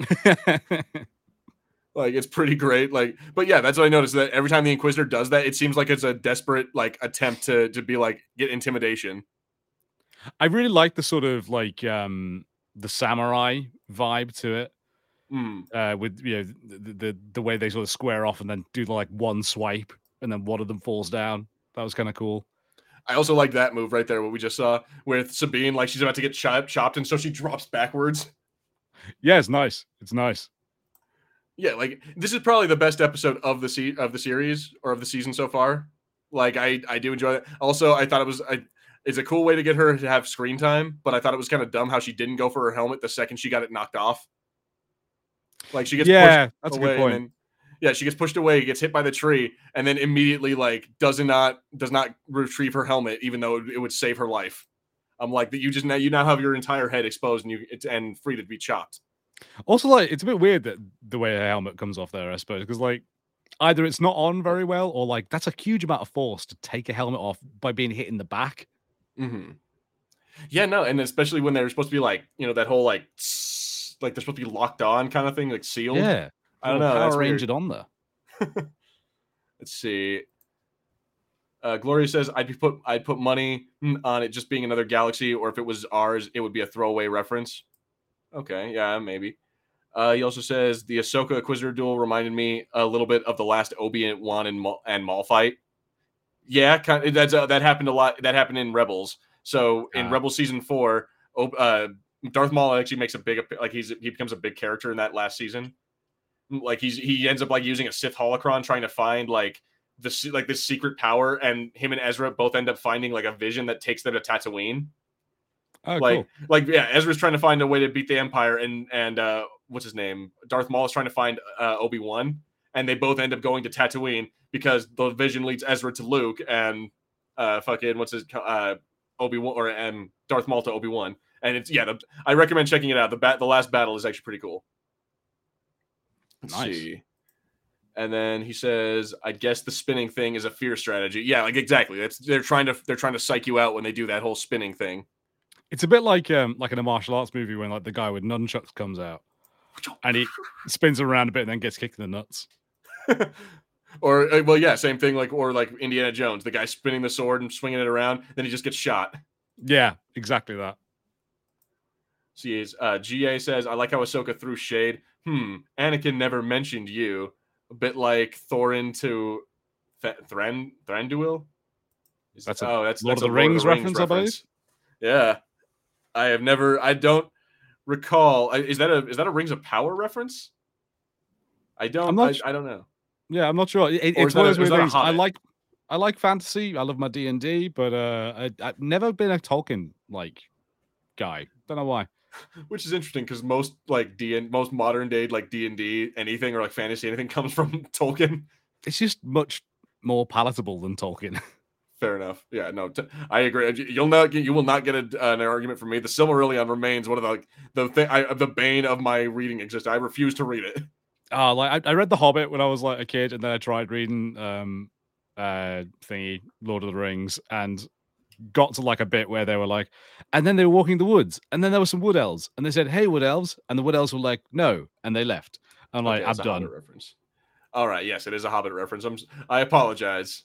Like, it's pretty great. Like, but yeah, that's what I noticed, that every time the Inquisitor does that, it seems like it's a desperate like attempt to be like get intimidation. I really like the sort of like the samurai vibe to it. With the way they sort of square off and then do like one swipe and then one of them falls down. That was kind of cool. I also like that move right there, what we just saw with Sabine, like she's about to get chopped, and so she drops backwards. Yeah, it's nice. It's nice. Yeah, like this is probably the best episode of the series or of the season so far. Like I do enjoy it. Also, I thought it's a cool way to get her to have screen time, but I thought it was kind of dumb how she didn't go for her helmet the second she got it knocked off. Like she gets pushed that's away, a good point. She gets pushed away, gets hit by the tree, and then immediately like does not retrieve her helmet, even though it would save her life. I'm like, that you now have your entire head exposed and free to be chopped. Also, like, it's a bit weird that the way a helmet comes off there, I suppose, because like either it's not on very well, or like that's a huge amount of force to take a helmet off by being hit in the back. Mm-hmm. Yeah, no, and especially when they're supposed to be like, that whole like they're supposed to be locked on kind of thing, like sealed. Yeah, I don't know. Power Ranger on there. Let's see. Gloria says I'd put money on it just being another galaxy, or if it was ours, it would be a throwaway reference. Okay, yeah, maybe. He also says the Ahsoka Inquisitor duel reminded me a little bit of the last Obi-Wan and Maul fight. Yeah, that happened a lot. That happened in Rebels. So in Rebels season 4, Darth Maul actually makes a big, like he becomes a big character in that last season. Like he ends up like using a Sith holocron trying to find like this secret power, and him and Ezra both end up finding like a vision that takes them to Tatooine. Oh, cool. Ezra's trying to find a way to beat the Empire, and what's his name? Darth Maul is trying to find Obi-Wan, and they both end up going to Tatooine because the vision leads Ezra to Luke, and Obi-Wan or Darth Maul to Obi-Wan. And it's I recommend checking it out. The last battle is actually pretty cool. Let's see. And then he says, I guess the spinning thing is a fear strategy. Yeah, like exactly. They're trying to psych you out when they do that whole spinning thing. It's a bit like in a martial arts movie when like the guy with nunchucks comes out and he spins around a bit and then gets kicked in the nuts. Or same thing. Or Indiana Jones, the guy spinning the sword and swinging it around, then he just gets shot. Yeah, exactly that. GA says, I like how Ahsoka threw shade. Anakin never mentioned you. A bit like Thorin to Thranduil. That's Lord of the Rings reference, I believe. Yeah, I don't recall. Is that a Rings of Power reference? I don't know. Yeah, I'm not sure. It's one of those weird things. I like fantasy. I love my D&D, but I've never been a Tolkien guy. Don't know why. Which is interesting because most most modern day D&D anything or fantasy anything comes from Tolkien. It's just much more palatable than Tolkien. Fair enough. Yeah, no, I agree. You will not get an argument from me. The Silmarillion remains one of the bane of my reading existence. I refuse to read it. I read The Hobbit when I was a kid, and then I tried reading Lord of the Rings, and got to a bit where they were and then they were walking the woods, and then there were some wood elves, and they said, "Hey, wood elves," and the wood elves were like, "No," and they left. I'm I'm done. Reference. All right, yes, it is a Hobbit reference. I apologize.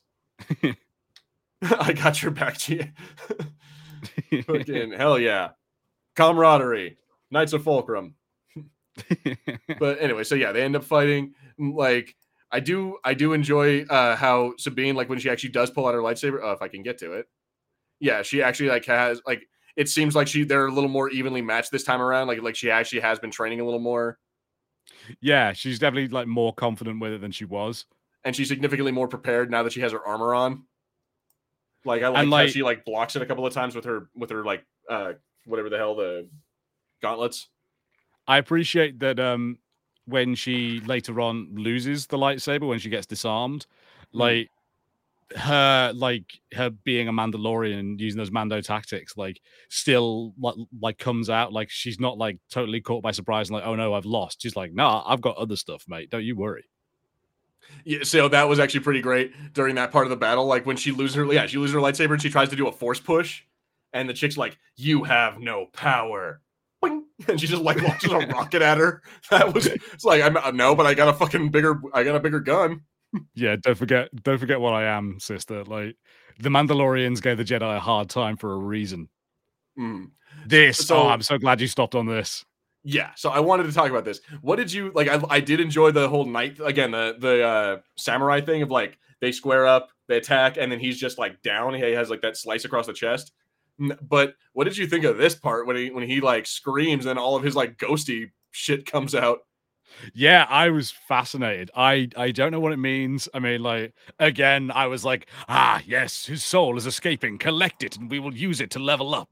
I got your back, G. Fucking hell yeah, camaraderie, Knights of Fulcrum. But anyway, so yeah, they end up fighting. I do enjoy how Sabine, when she actually does pull out her lightsaber. If I can get to it, yeah, she actually has it seems like they're a little more evenly matched this time around. Like she actually has been training a little more. Yeah, she's definitely more confident with it than she was, and she's significantly more prepared now that she has her armor on. I like how she blocks it a couple of times with her whatever the hell, the gauntlets. I appreciate that when she later on loses the lightsaber when she gets disarmed, her being a Mandalorian and using those Mando tactics, like still like comes out like she's not like totally caught by surprise and like, oh no, I've lost. She's like, nah, I've got other stuff, mate. Don't you worry. Yeah, so that was actually pretty great during that part of the battle. Like when she loses her lightsaber and she tries to do a force push, and the chick's like, "You have no power," boing, and she just like launches a rocket at her. That was it's like I'm no, but I got a bigger gun. Yeah, don't forget what I am, sister. Like the Mandalorians gave the Jedi a hard time for a reason. Mm. I'm so glad you stopped on this. Yeah, so I wanted to talk about this. What did you like? I did enjoy the whole night again, the samurai thing of like they square up, they attack, and then he's just like down. He has like that slice across the chest. But what did you think of this part when he like screams and all of his like ghosty shit comes out? Yeah, I was fascinated. I don't know what it means. I mean, like again, I was like, ah, yes, his soul is escaping. Collect it, and we will use it to level up.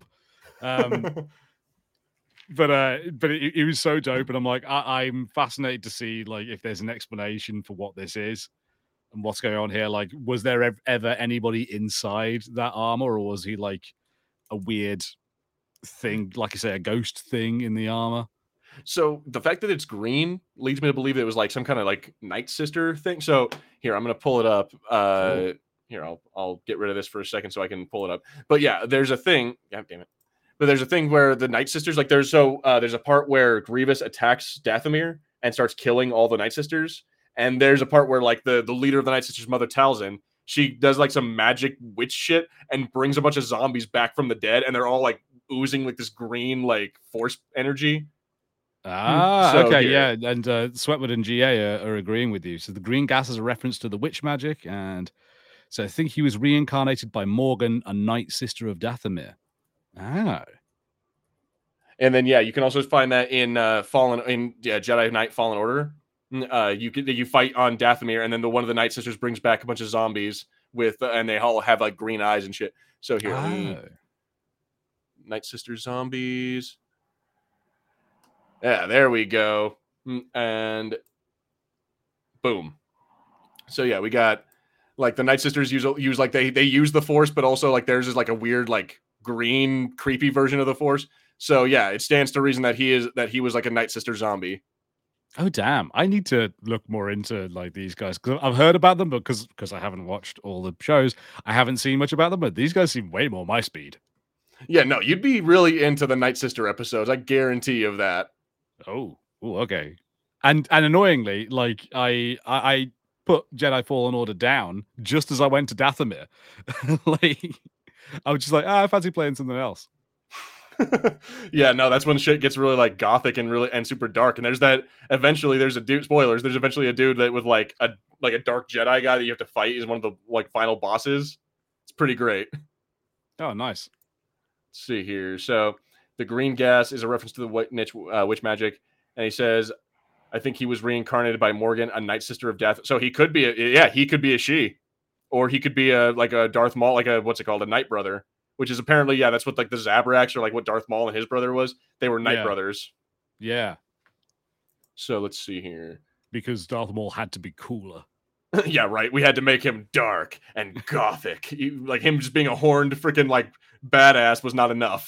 But it was so dope, and I'm like, I'm fascinated to see like if there's an explanation for what this is and what's going on here. Like, was there ever anybody inside that armor, or was he like a weird thing, like I say, a ghost thing in the armor? So the fact that it's green leads me to believe it was like some kind of like Night Sister thing. So here I'm gonna pull it up. Cool. Here I'll get rid of this for a second so I can pull it up. But yeah, there's a thing. God damn it. But there's a thing where the Night Sisters, like there's a part where Grievous attacks Dathomir and starts killing all the Night Sisters. And there's a part where like the leader of the Night Sisters, Mother Talzin, she does like some magic witch shit and brings a bunch of zombies back from the dead, and they're all like oozing like this green like force energy. Okay, yeah, and Sweatwood and GA are agreeing with you. So the green gas is a reference to the witch magic, and so I think he was reincarnated by Morgan, a Night Sister of Dathomir. Ah. And then you can also find that in Jedi Knight Fallen Order. You fight on Dathomir, and then one of the Night Sisters brings back a bunch of zombies and they all have like green eyes and shit. So here, Night Sister zombies. Yeah, there we go. And boom. So yeah, we got like the Night Sisters use like they use the Force, but also like theirs is like a weird like green creepy version of the Force. So yeah, it stands to reason that he was like a Night Sister zombie. Oh damn! I need to look more into like these guys because I've heard about them, but because I haven't watched all the shows, I haven't seen much about them. But these guys seem way more my speed. Yeah, no, you'd be really into the Night Sister episodes. I guarantee you of that. Oh, okay. And annoyingly, like I put Jedi Fallen Order down just as I went to Dathomir. Like I was just like, I fancy playing something else. Yeah, no, that's when shit gets really like gothic and super dark. And there's a dude. Spoilers. There's eventually a dude that with like a dark Jedi guy that you have to fight is one of the like final bosses. It's pretty great. Oh, nice. Let's see here. So the green gas is a reference to the witch magic, and he says, "I think he was reincarnated by Morgan, a Night Sister of Death." So he could be a she, or he could be a Darth Maul, like a what's it called, a Night Brother. Which is apparently, that's what like the Zabraks or like what Darth Maul and his brother was. They were Night Brothers. Yeah. So let's see here. Because Darth Maul had to be cooler. Yeah, right. We had to make him dark and gothic. Like him just being a horned freaking like badass was not enough.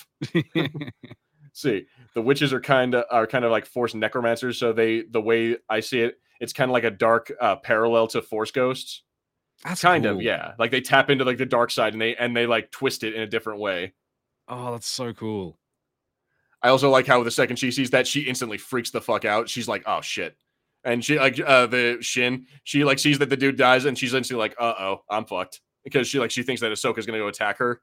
See, the witches are kind of like Force necromancers. So the way I see it, it's kind of like a dark parallel to Force ghosts. That's kind cool. of, yeah. Like they tap into like the dark side and they like twist it in a different way. Oh, that's so cool. I also like how the second she sees that, she instantly freaks the fuck out. She's like, "Oh shit!" And she like the Shin, she like sees that the dude dies, and she's instantly like, "Uh-oh, I'm fucked," because she thinks that Ahsoka's gonna go attack her.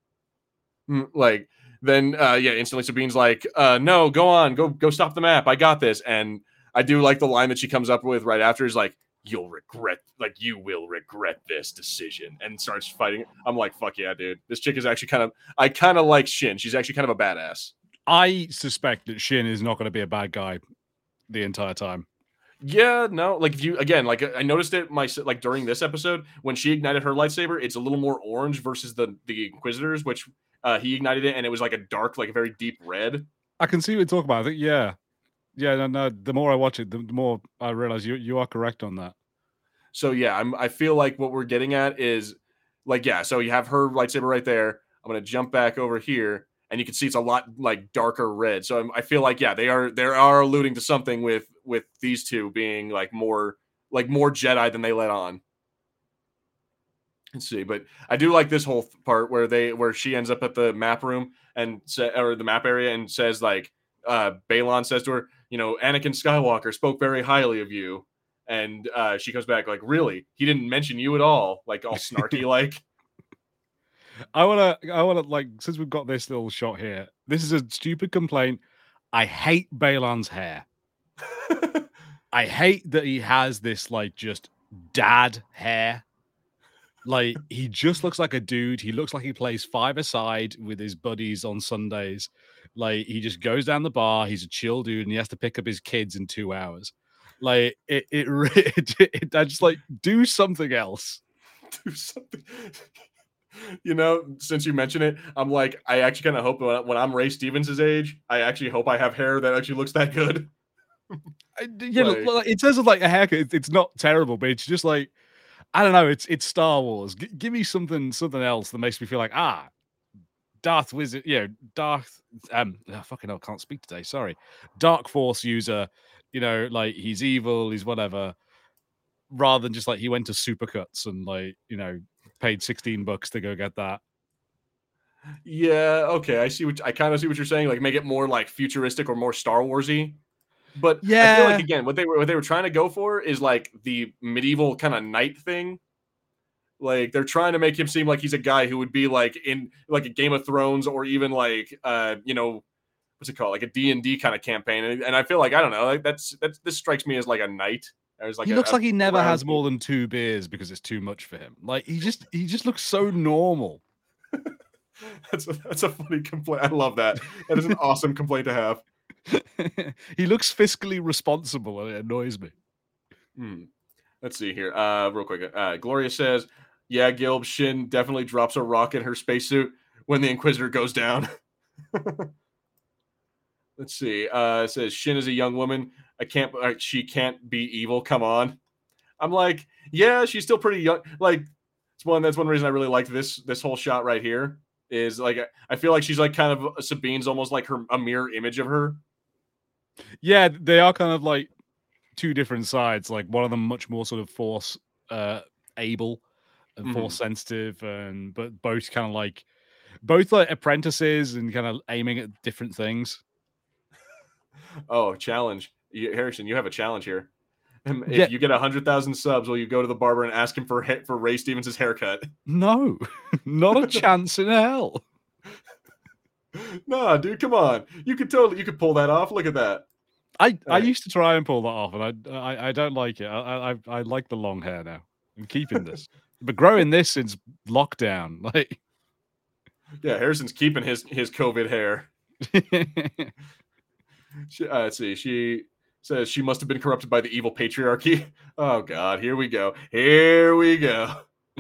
Like then instantly Sabine's like, "No, go on, go stop the map. I got this." And I do like the line that she comes up with right after is like, you will regret this decision, and starts fighting. I'm like, fuck yeah, dude. This chick is actually I kind of like Shin. She's actually kind of a badass. I suspect that Shin is not going to be a bad guy the entire time. Yeah, no, like if you again, like I noticed it during this episode when she ignited her lightsaber, it's a little more orange versus the Inquisitors, which he ignited it and it was like a dark, like a very deep red. I can see what you're talking about. I think no. The more I watch it, the more I realize you are correct on that. So yeah, I feel like what we're getting at is like, yeah, so you have her lightsaber right there. I'm gonna jump back over here, and you can see it's a lot like darker red. So I feel like, yeah, they are alluding to something with these two being like more Jedi than they let on. Let's see, but I do like this whole part where she ends up at the map room or the map area and says like, Baylan says to her, Anakin Skywalker spoke very highly of you, and she comes back like, really? He didn't mention you at all, like all snarky like. I wanna like, since we've got this little shot here, this is a stupid complaint. I hate Baylan's hair. I hate that he has this like just dad hair. Like, he just looks like a dude. He looks like he plays five-a-side with his buddies on Sundays. Like, he just goes down the bar. He's a chill dude, and he has to pick up his kids in 2 hours. Like, I just like, do something else. Do something. Since you mention it, I'm like, I actually kind of hope when I'm Ray Stevens' age, I actually hope I have hair that actually looks that good. Like, in terms of like a haircut, it's not terrible, but it's just like, I don't know. It's Star Wars. Give me something else that makes me feel like, Darth Wizard, Darth. Fucking hell, can't speak today. Sorry, Dark Force user. Like, he's evil. He's whatever. Rather than just like he went to Supercuts and like paid $16 to go get that. Yeah. Okay. I kind of see what you're saying. Like, make it more like futuristic or more Star Warsy. But yeah, I feel like, again, what they were trying to go for is like the medieval kind of knight thing. Like, they're trying to make him seem like he's a guy who would be like in like a Game of Thrones or even like what's it called, like a D&D kind of campaign. And I feel like, I don't know, like this strikes me as like a knight. Like he looks like he never has more than 2 beers because it's too much for him. Like, he just looks so normal. That's a funny complaint. I love that. That is an awesome complaint to have. He looks fiscally responsible, and it annoys me. Let's see here. Real quick. Gloria says, yeah, Gilb, Shin definitely drops a rock in her spacesuit when the Inquisitor goes down. Let's see. It says Shin is a young woman. She can't be evil. Come on. I'm like, yeah, she's still pretty young. Like, that's one reason I really like this whole shot right here. Is like, I feel like she's like kind of Sabine's almost like a mirror image of her. Yeah, they are kind of like 2 different sides. Like, one of them much more sort of force able and force sensitive, but both kind of like apprentices and kind of aiming at different things. Oh, challenge. Harrison, you have a challenge here. If you get 100,000 subs, will you go to the barber and ask him for Ray Stevens' haircut? No, not a chance in hell. Nah, dude, come on. You could pull that off. Look at that. I used to try and pull that off, and I don't like it. I like the long hair now. I'm keeping this, but growing this since lockdown, like. Yeah, Harrison's keeping his COVID hair. Let's see. She says she must have been corrupted by the evil patriarchy. Oh God, here we go. The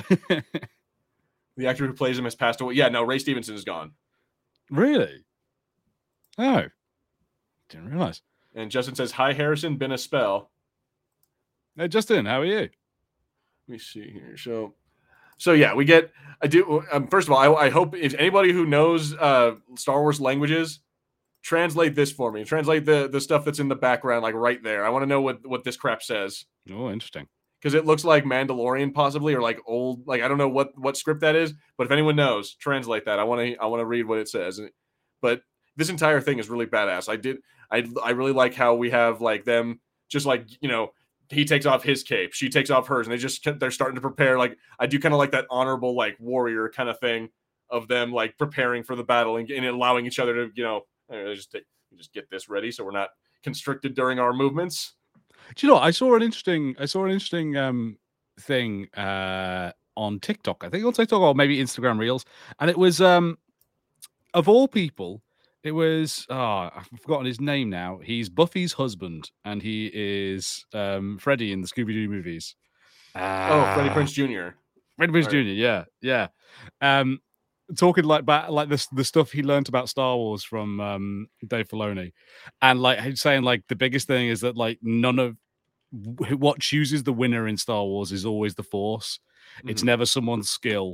actor who plays him has passed away. Yeah, no, Ray Stevenson is gone. Really? Oh, didn't realize. And Justin says, "Hi, Harrison. Been a spell." Hey, Justin, how are you? Let me see here. So yeah, we get. I do. First of all, I hope if anybody who knows Star Wars languages, translate this for me. Translate the stuff that's in the background, like right there. I want to know what this crap says. Oh, interesting. Because it looks like Mandalorian, possibly, or like old. Like, I don't know what script that is, but if anyone knows, translate that. I want to read what it says. But this entire thing is really badass. I really like how we have like them just like, he takes off his cape, she takes off hers, and they're starting to prepare. Like, I do kind of like that honorable like warrior kind of thing of them like preparing for the battle and allowing each other to just get this ready so we're not constricted during our movements. Do you know, I saw an interesting thing on TikTok. I think on TikTok or maybe Instagram Reels, and it was of all people. It was, I've forgotten his name now. He's Buffy's husband, and he is Freddy in the Scooby-Doo movies. Freddie Prinze Jr. Freddie Prinze Jr., yeah. Talking like about the stuff he learned about Star Wars from Dave Filoni. And like he's saying like the biggest thing is that like none of what chooses the winner in Star Wars is always the Force. It's never someone's skill.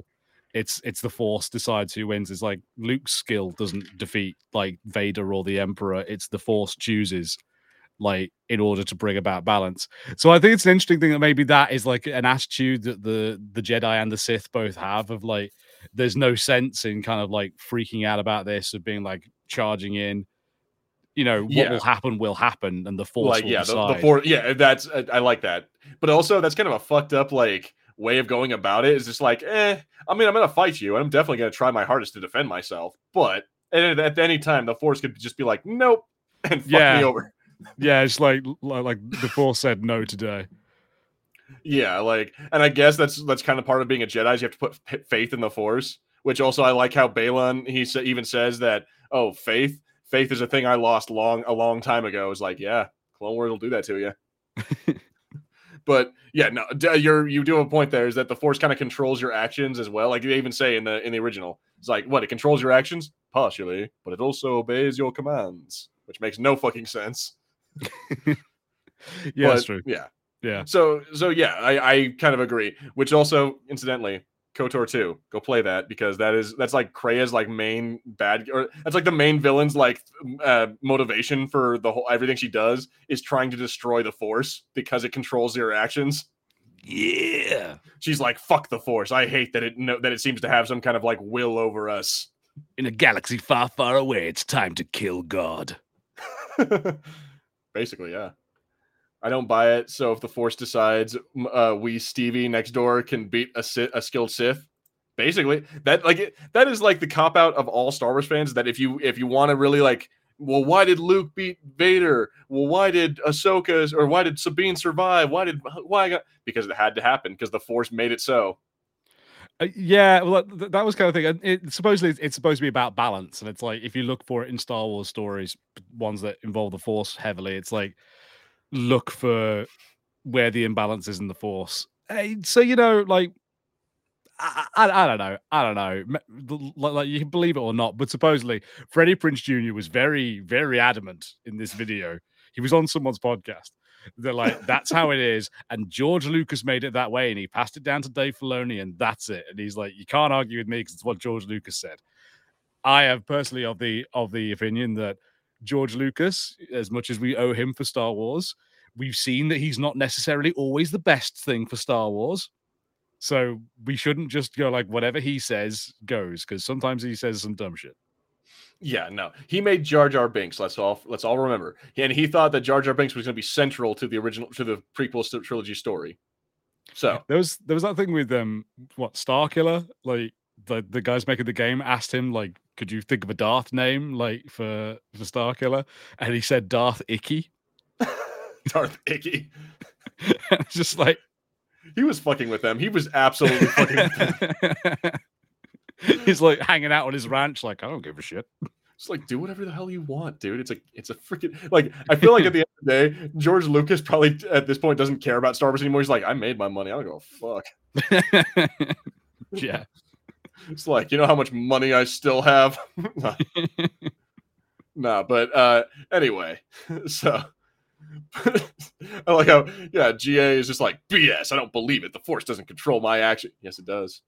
it's the Force decides who wins. It's like Luke's skill doesn't defeat like Vader or the Emperor. It's the Force chooses, like, in order to bring about balance. So I think it's an interesting thing that maybe that is like an attitude that the Jedi and the Sith both have, of like, there's no sense in kind of like freaking out about this, of being like charging in. You know, what will happen, and the Force will decide. The Force, that's I like that. But also, that's kind of a fucked up like way of going about it. Is just like, I mean, I'm gonna fight you, and I'm definitely gonna try my hardest to defend myself. But at any time, the Force could just be like, nope, and fuck me over. Yeah, it's like the Force said no today. Yeah, like, and I guess that's kind of part of being a Jedi. Is you have to put faith in the Force. Which also, I like how Baylan even says that, oh, faith is a thing I lost a long time ago. It's like, yeah, Clone Wars will do that to you. But yeah, no, you do have a point there, is that the Force kind of controls your actions as well. Like they even say in the original, it's like, what, it controls your actions partially, but it also obeys your commands, which makes no fucking sense. Yeah, that's true. Yeah. So yeah, I kind of agree. Which also, incidentally, KOTOR 2, go play that, because that's like Krea's like main or that's like the main villain's like motivation for the whole everything she does is trying to destroy the Force because it controls your actions. Yeah, she's like, fuck the Force. I hate that it seems to have some kind of like will over us. In a galaxy far, far away, it's time to kill God. Basically, yeah. I don't buy it. So if the Force decides we Stevie next door can beat a skilled Sith, basically that is like the cop out of all Star Wars fans. That if you want to really like, well, why did Luke beat Vader? Well, why did Ahsoka or why did Sabine survive? Because it had to happen because the Force made it so. Yeah, well, that was kind of thing. And supposedly it's supposed to be about balance, and it's like if you look for it in Star Wars stories, ones that involve the Force heavily, it's like, look for where the imbalance is in the Force. So, you know, like, I don't know. Like, you can believe it or not, but supposedly Freddie Prinze Jr. was very, very adamant in this video. He was on someone's podcast. They're like, that's how it is. And George Lucas made it that way, and he passed it down to Dave Filoni, and that's it. And he's like, you can't argue with me because it's what George Lucas said. I have personally of the opinion that George Lucas, as much as we owe him for Star Wars, we've seen that he's not necessarily always the best thing for Star Wars. So we shouldn't just go like whatever he says goes, because sometimes he says some dumb shit. Yeah, no. He made Jar Jar Binks. Let's all remember. And he thought that Jar Jar Binks was going to be central to the prequel trilogy story. So there was that thing with Starkiller, like the guys making the game asked him, like, could you think of a Darth name like for Starkiller? And he said Darth Icky. Darth Icky. It's just like, he was fucking with them. He was absolutely fucking with them. He's like hanging out on his ranch, like, I don't give a shit. It's like, do whatever the hell you want, dude. It's a freaking, like, I feel like at the end of the day, George Lucas probably at this point doesn't care about Star Wars anymore. He's like, I made my money. I don't go fuck. Yeah. It's like, you know how much money I still have? Nah, but anyway, so I like how, yeah, GA is just like, BS, I don't believe it. The Force doesn't control my action. Yes, it does.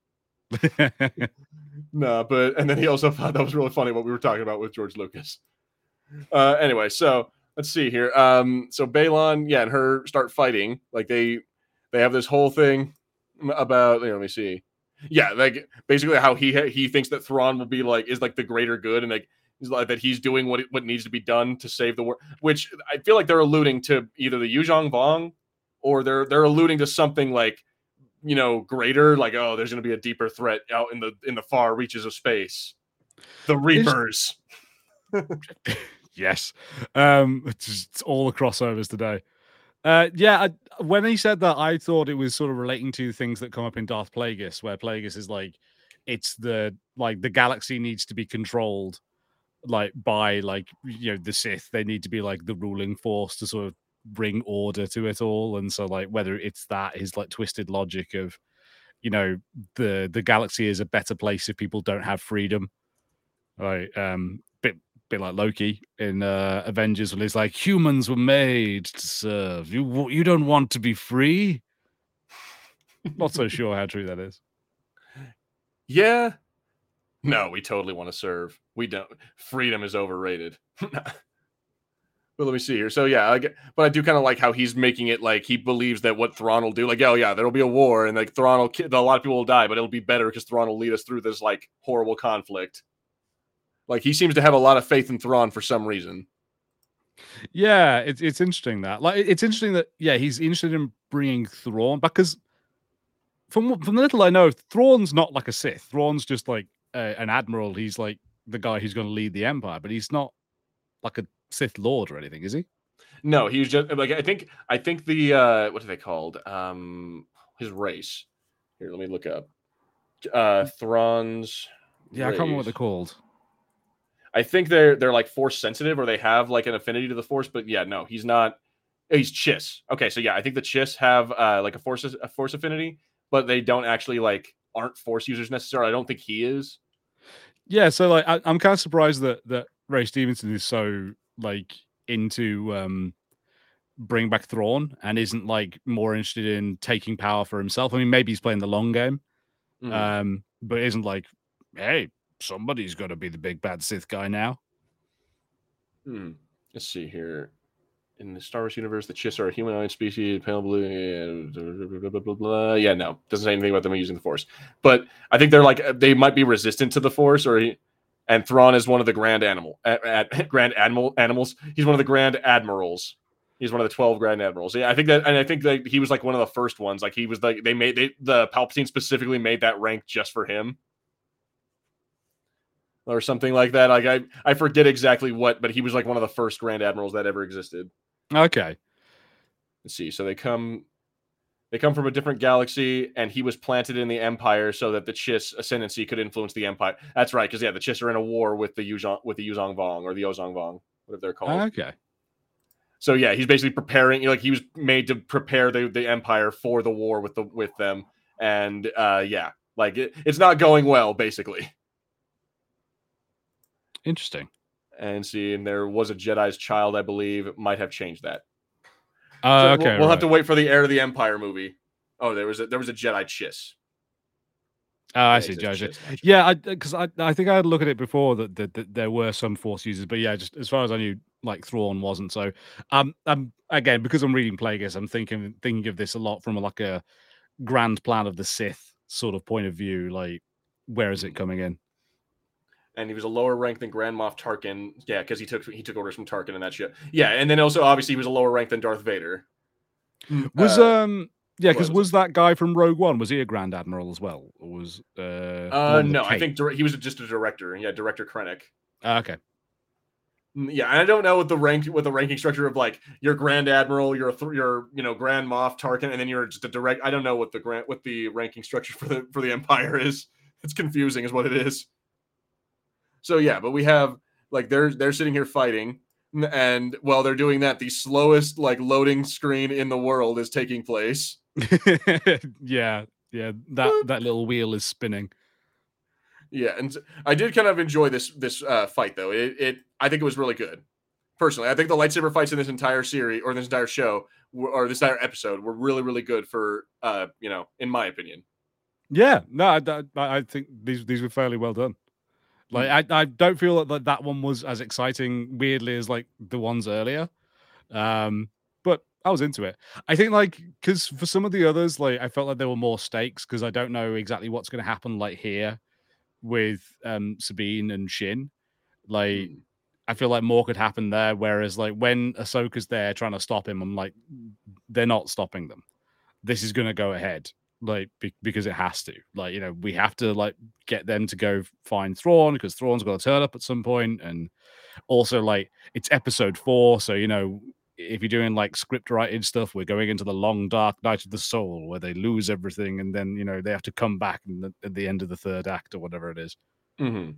No, but, and then he also thought that was really funny what we were talking about with George Lucas. Anyway, so let's see here. So Baylan, yeah, and her start fighting. Like they have this whole thing about, let me see. Yeah, like basically how he thinks that Thrawn will be like, is like the greater good, and like he's like that he's doing what needs to be done to save the world. Which I feel like they're alluding to either the Yuzhong Vong, or they're alluding to something like, greater, like, oh, there's going to be a deeper threat out in the far reaches of space, the Reapers. Yes, it's all the crossovers today. When he said that, I thought it was sort of relating to things that come up in Darth Plagueis, where Plagueis is like, it's the galaxy needs to be controlled, like, by the Sith. They need to be like the ruling force to sort of bring order to it all. And so, like, whether it's that, his like twisted logic of, the galaxy is a better place if people don't have freedom, right? Bit like Loki in Avengers, when he's like, humans were made to serve. You don't want to be free. Not so sure how true that is. Yeah. No, we totally want to serve. We don't. Freedom is overrated. But let me see here. So yeah, but I do kind of like how he's making it like he believes that what Thrawn will do. Like, oh yeah, there'll be a war, and like Thrawn will a lot of people will die, but it'll be better because Thrawn will lead us through this like horrible conflict. Like he seems to have a lot of faith in Thrawn for some reason. Yeah, it's interesting that it's interesting that he's interested in bringing Thrawn because from the little I know, Thrawn's not like a Sith. Thrawn's just like an admiral. He's like the guy who's going to lead the Empire, but he's not like a Sith Lord or anything, is he? No, he was just like I think the what are they called? His race. Here, let me look up. Thrawn's. Yeah, race. I can't remember what they're called. I think they're like force sensitive, or they have like an affinity to the force. But yeah, no, he's not. He's Chiss. Okay, so yeah, I think the Chiss have like a force affinity, but they don't actually like aren't force users necessarily. I don't think he is. Yeah, so like I'm kind of surprised that Ray Stevenson is so like into bring back Thrawn and isn't like more interested in taking power for himself. I mean, maybe he's playing the long game, but isn't like, hey, somebody's got to be the big bad Sith guy now. Let's see here. In the Star Wars universe, the Chiss are a humanoid species, pale blue. Blah, blah, blah, blah. Yeah, no, doesn't say anything about them using the Force. But I think they're like they might be resistant to the Force, and Thrawn is one of the grand animals. He's one of the Grand Admirals. He's one of the 12 Grand Admirals. Yeah, I think that he was like one of the first ones. Like he was like the Palpatine specifically made that rank just for him. Or something like that. Like I forget exactly what, but he was like one of the first Grand Admirals that ever existed. Okay. Let's see. So they come from a different galaxy, and he was planted in the Empire so that the Chiss ascendancy could influence the Empire. That's right, because the Chiss are in a war with the Yuzong Vong or the Ozong Vong, whatever they're called. Okay. So yeah, he's basically preparing. Like he was made to prepare the Empire for the war with them, and yeah, like it's not going well, basically. Interesting. And there was a Jedi's child, I believe. It might have changed that. Okay. We'll have to wait for the Heir of the Empire movie. Oh, there was a Jedi Chiss. Oh, I see, Jojo. Yeah, because I think I had a look at it before that there were some Force users, but yeah, just as far as I knew, like Thrawn wasn't. So, again, because I'm reading Plagueis, I'm thinking of this a lot from like a grand plan of the Sith sort of point of view. Like, where is it coming in? And he was a lower rank than Grand Moff Tarkin. Yeah, because he took orders from Tarkin and that shit. Yeah, and then also obviously he was a lower rank than Darth Vader. Was was that guy from Rogue One? Was he a Grand Admiral as well? Or was no, I think he was just a director. Yeah, Director Krennic. Okay. Yeah, and I don't know what the ranking structure of like your Grand Admiral, your Grand Moff Tarkin, and then you're just a direct. I don't know what the ranking structure for the Empire is. It's confusing, is what it is. So yeah, but we have like they're sitting here fighting, and while they're doing that, the slowest like loading screen in the world is taking place. yeah, that little wheel is spinning. Yeah, and I did kind of enjoy this fight though. I think it was really good. Personally, I think the lightsaber fights in this entire series or this entire show or this entire episode were really, really good for in my opinion. Yeah, no, I think these were fairly well done. Like I don't feel that one was as exciting, weirdly, as like the ones earlier. But I was into it. I think like because for some of the others, like I felt like there were more stakes because I don't know exactly what's going to happen like here with Sabine and Shin. Like I feel like more could happen there. Whereas like when Ahsoka's there trying to stop him, I'm like, they're not stopping them. This is going to go ahead. Like because it has to, like, we have to like get them to go find Thrawn because Thrawn's got to turn up at some point, and also like it's episode 4, so if you're doing like script writing stuff, we're going into the long dark night of the soul where they lose everything, and then they have to come back at the end of the 3rd act or whatever it is. Let me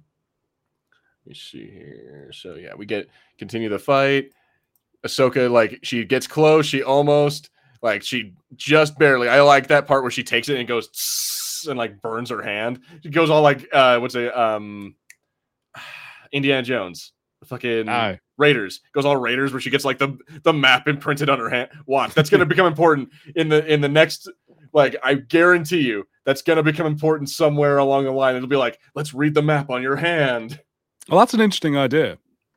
see here. So yeah, we continue the fight. Ahsoka, like she gets close, she almost. Like she just barely. I like that part where she takes it and goes and like burns her hand. She goes all like Indiana Jones, the fucking Raiders. Goes all Raiders where she gets like the map imprinted on her hand. Watch, that's gonna become important in the next Like, I guarantee you that's going to become important somewhere along the line. It'll be like, let's read the map on your hand. Well, that's an interesting idea.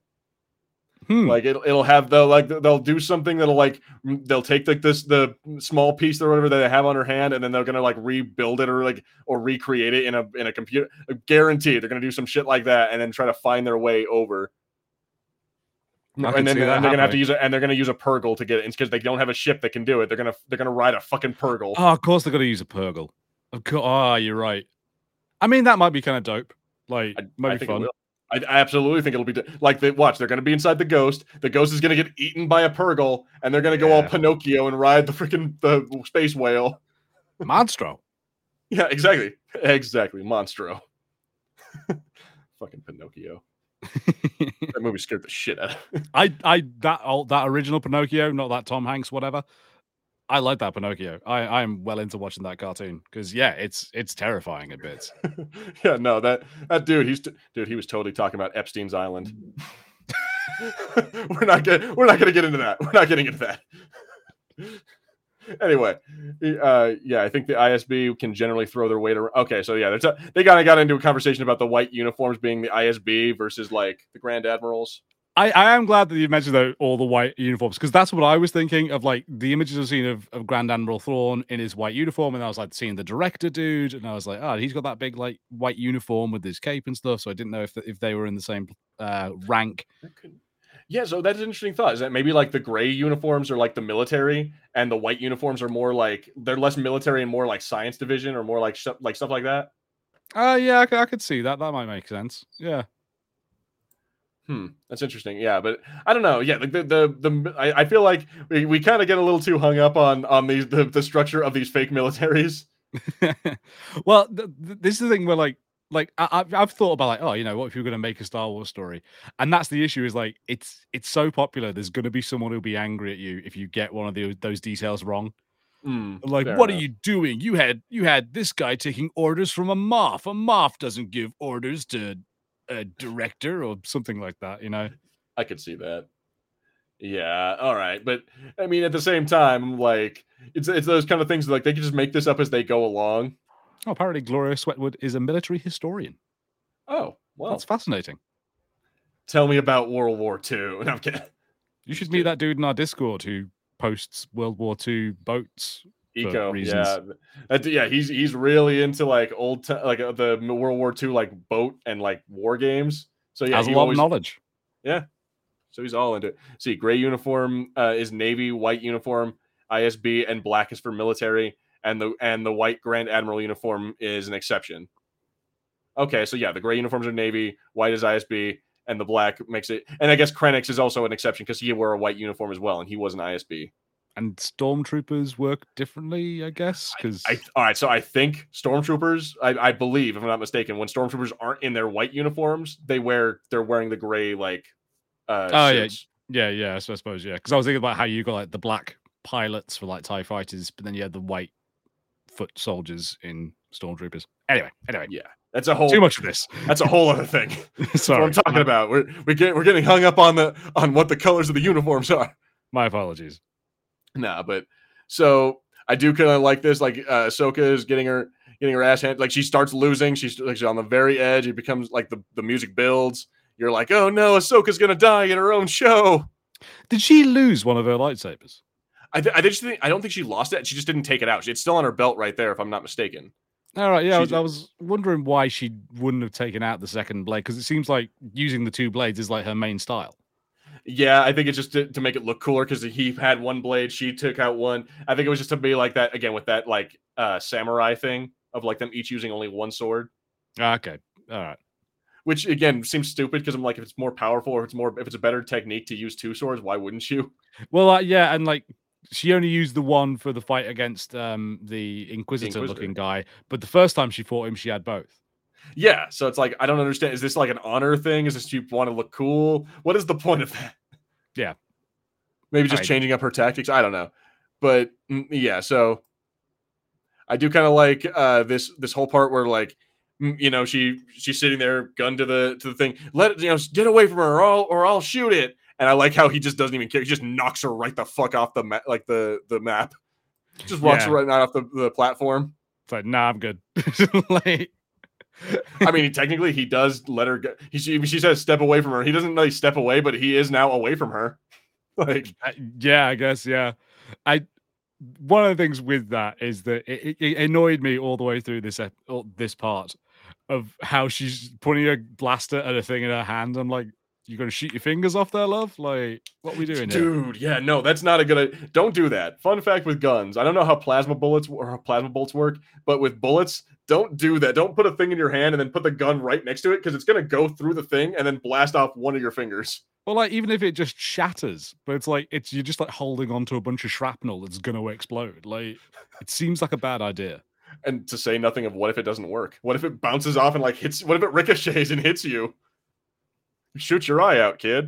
Like it'll have they'll do something that'll like they'll take like the small piece or whatever that they have on her hand, and then they're gonna like rebuild it or recreate it in a computer. Guaranteed, they're gonna do some shit like that, and then try to find their way over. And then they're gonna have to use it, and they're gonna use a Purgle to get it because they don't have a ship that can do it. They're gonna ride a fucking Purgle. Oh, of course they're gonna use a Purgle. Of course. Oh, you're right. I mean, that might be kind of dope. Like, might be fun. I absolutely think it'll be like they're going to be inside the Ghost. The Ghost is going to get eaten by a Purgle, and they're going to go all Pinocchio and ride the space whale. Monstro. Yeah, exactly, Monstro. Fucking Pinocchio. That movie scared the shit out of me. That original Pinocchio, not that Tom Hanks, whatever. I like that Pinocchio. I'm well into watching that cartoon because it's terrifying a bit. Yeah, no, that dude, he was totally talking about Epstein's Island. We're not gonna get into that. We're not getting into that. Anyway, yeah, I think the ISB can generally throw their weight around. Okay, so yeah, they kind of got into a conversation about the white uniforms being the ISB versus like the Grand Admirals. I am glad that you mentioned all the white uniforms because that's what I was thinking of, like the images I've seen of Grand Admiral Thrawn in his white uniform, and I was like seeing the director dude, and I was like, oh, he's got that big like white uniform with his cape and stuff. So I didn't know if they were in the same rank. Yeah, so that's an interesting thought. Is that maybe like the gray uniforms are like the military, and the white uniforms are more like they're less military and more like science division or more like stuff like that? Yeah, I could see that. That might make sense. Yeah. That's interesting. Yeah, but I don't know. Yeah, I feel like we kind of get a little too hung up on the structure of these fake militaries. Well, this is the thing where like I've thought about like, oh, you know, what if you're going to make a Star Wars story? And that's the issue is like it's so popular. There's going to be someone who'll be angry at you if you get one of those details wrong. Like, what are you doing? You had this guy taking orders from a Moff. A Moff doesn't give orders to a director or something like that, you know. I could see that. Yeah, all right, but I mean, at the same time, like it's those kind of things like they can just make this up as they go along. Oh, apparently Gloria Sweatwood is a military historian. Oh, well, that's fascinating. Tell me about World War II. No, I'm kidding. You should meet that dude in our Discord who posts World War II boats. Eco, yeah, he's really into like the World War II like boat and like war games. So yeah, has a lot of knowledge. Yeah, so he's all into it. See, gray uniform is Navy, white uniform ISB, and black is for military, and the white Grand Admiral uniform is an exception. Okay, so yeah, the gray uniforms are Navy, white is ISB, and the black makes it. And I guess Krennic is also an exception because he wore a white uniform as well, and he was an ISB. And stormtroopers work differently, I guess. Because all right, so I think stormtroopers, I believe, if I'm not mistaken, when stormtroopers aren't in their white uniforms, they're wearing the gray like. Suits. Yeah. So I suppose because I was thinking about how you got like the black pilots for like TIE fighters, but then you had the white foot soldiers in stormtroopers. Anyway, yeah, that's a whole too much of this. That's a whole other thing. Sorry, what I'm talking about. We're getting hung up on what the colors of the uniforms are. My apologies. Nah, but so I do kind of like this. Like Ahsoka is getting her ass handed. Like she starts losing. She's on the very edge. It becomes like the music builds. You're like, oh no, Ahsoka's gonna die in her own show. Did she lose one of her lightsabers? I don't think she lost it. She just didn't take it out. It's still on her belt right there, if I'm not mistaken. All right, yeah. I was wondering why she wouldn't have taken out the second blade because it seems like using the two blades is like her main style. Yeah, I think it's just to make it look cooler because he had one blade, she took out one. I think it was just to be like that again with that like samurai thing of like them each using only one sword. Okay, all right. Which again seems stupid because I'm like, if it's more powerful or if it's a better technique to use two swords, why wouldn't you? Well, yeah, and like she only used the one for the fight against the Inquisitor looking guy, but the first time she fought him, she had both. Yeah, so it's like, I don't understand. Is this like an honor thing? Is this you want to look cool? What is the point of that? Yeah. Maybe just changing up her tactics? I don't know. But yeah, so I do kind of like this whole part where like, you know, she's sitting there, gun to the thing. Get away from her or I'll shoot it. And I like how he just doesn't even care. He just knocks her right the fuck off the map. Just walks right off the platform. It's like, nah, I'm good. Like, I mean, technically, he does let her go. She says step away from her. He doesn't really step away, but he is now away from her. Like, yeah, I guess, yeah. One of the things with that is that it annoyed me all the way through this part of how she's putting a blaster at a thing in her hand. I'm like, you gonna shoot your fingers off there, love? Like, what are we doing here? Dude, yeah, no, that's not a good idea. Don't do that. Fun fact with guns. I don't know how plasma bolts work, but with bullets, don't do that. Don't put a thing in your hand and then put the gun right next to it because it's gonna go through the thing and then blast off one of your fingers. Well, like, even if it just shatters, but it's like you're just like holding onto a bunch of shrapnel that's gonna explode. Like, it seems like a bad idea. And to say nothing of what if it doesn't work? What if it bounces off and like hits? What if it ricochets and hits you? Shoot your eye out, kid.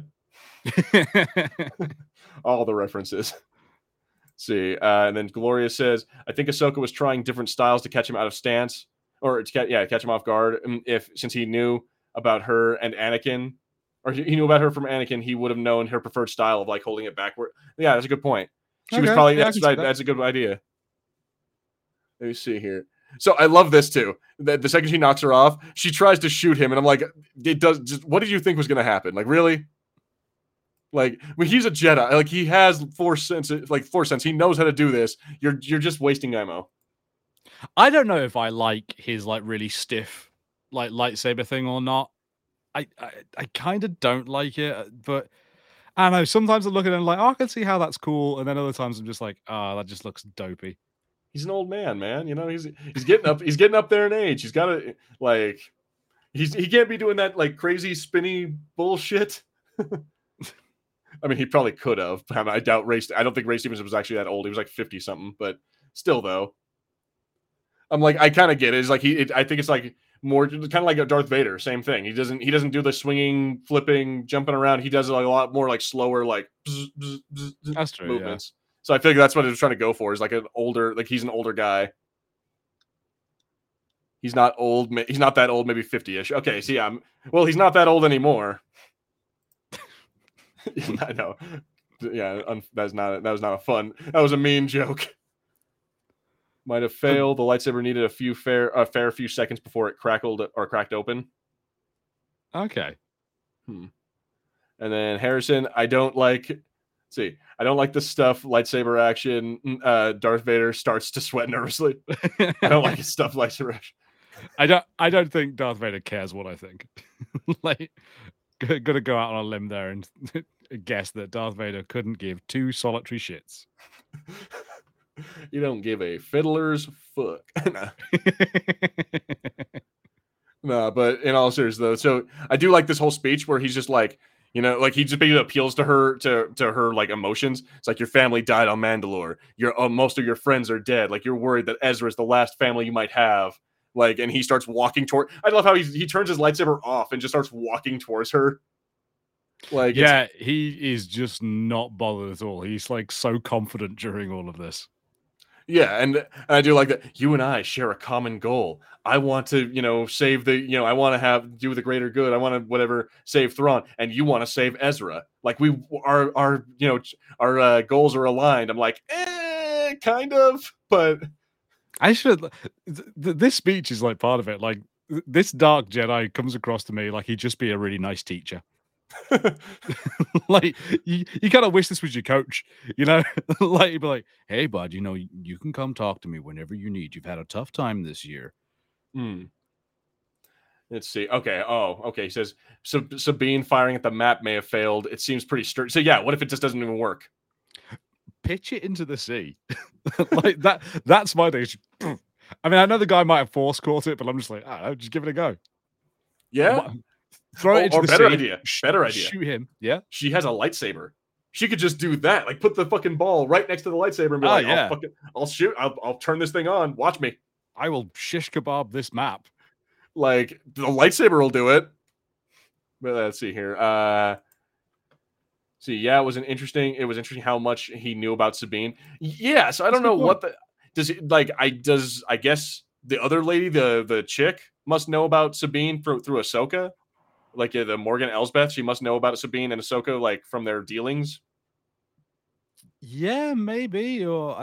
All the references. See, and then Gloria says, I think Ahsoka was trying different styles to catch him out of stance, or to catch him off guard. Since he knew about her and Anakin, or he knew about her from Anakin, he would have known her preferred style of like holding it backward. Yeah, that's a good point. She was probably that's a good idea. Let me see here. So I love this too. The second she knocks her off, she tries to shoot him, and I'm like, it does. Just what did you think was going to happen? Like, really? Like, when he's a Jedi, like he has force sense. He knows how to do this. You're just wasting ammo. I don't know if I like his like really stiff like lightsaber thing or not. I kind of don't like it, but I don't know. Sometimes I look at it and like, oh, I can see how that's cool, and then other times I'm just like, oh, that just looks dopey. He's an old man, man. You know, he's getting up. He's getting up there in age. He's got to like, he can't be doing that like crazy spinny bullshit. I mean, he probably could have. I doubt I don't think Ray Stevenson was actually that old. He was like 50 something, but still, though. I'm like, I kind of get it. It's like I think it's like more kind of like a Darth Vader. Same thing. He doesn't do the swinging, flipping, jumping around. He does like a lot more like slower, like that's true, movements. Yeah. So I feel like that's what he was trying to go for. Is like he's an older guy. He's not old. He's not that old. Maybe 50ish. Okay. See, he's not that old anymore. I know. Yeah, that was not a fun. That was a mean joke. Might have failed. The lightsaber needed a fair few seconds before it crackled or cracked open. Okay. And then Harrison, I don't like the stuff lightsaber action. Darth Vader starts to sweat nervously. I don't like his stuff lightsaber action. I don't think Darth Vader cares what I think. Like, gonna go out on a limb there and guess that Darth Vader couldn't give two solitary shits. You don't give a fiddler's fuck. No, but in all seriousness, though, so I do like this whole speech where he's just like, you know, like he just basically appeals to her like emotions. It's like your family died on Mandalore. Most of your friends are dead. Like you're worried that Ezra is the last family you might have. Like, and he starts walking toward. I love how he turns his lightsaber off and just starts walking towards her. Like, yeah, he is just not bothered at all. He's like so confident during all of this. Yeah, and I do like that. You and I share a common goal. I want to, save the, I want to do the greater good. I want to save Thrawn, and you want to save Ezra. Like our goals are aligned. I'm like, kind of, but I should. This speech is like part of it. Like this dark Jedi comes across to me like he'd just be a really nice teacher. Like you kind of wish this was your coach, like you'd be like, hey bud, you can come talk to me whenever you need. You've had a tough time this year. Let's see. Okay. He says Sabine firing at the map may have failed. It seems pretty sturdy. So yeah, what if it just doesn't even work? Pitch it into the sea. Like that's my thing. I mean, I know the guy might have force caught it, but I'm just like, just give it a go. Yeah. Throw it into the better sea. idea. Better idea. Shoot him. Yeah. She has a lightsaber. She could just do that. Like put the fucking ball right next to the lightsaber and be like, yeah. I'll shoot. I'll turn this thing on. Watch me. I will shish kebab this map. Like the lightsaber will do it. But let's see here. It was interesting how much he knew about Sabine. Yeah, so I don't know what I guess the other lady, the chick, must know about Sabine through Ahsoka. Like the Morgan Elsbeth, she must know about Sabine and Ahsoka, like from their dealings. Yeah, maybe.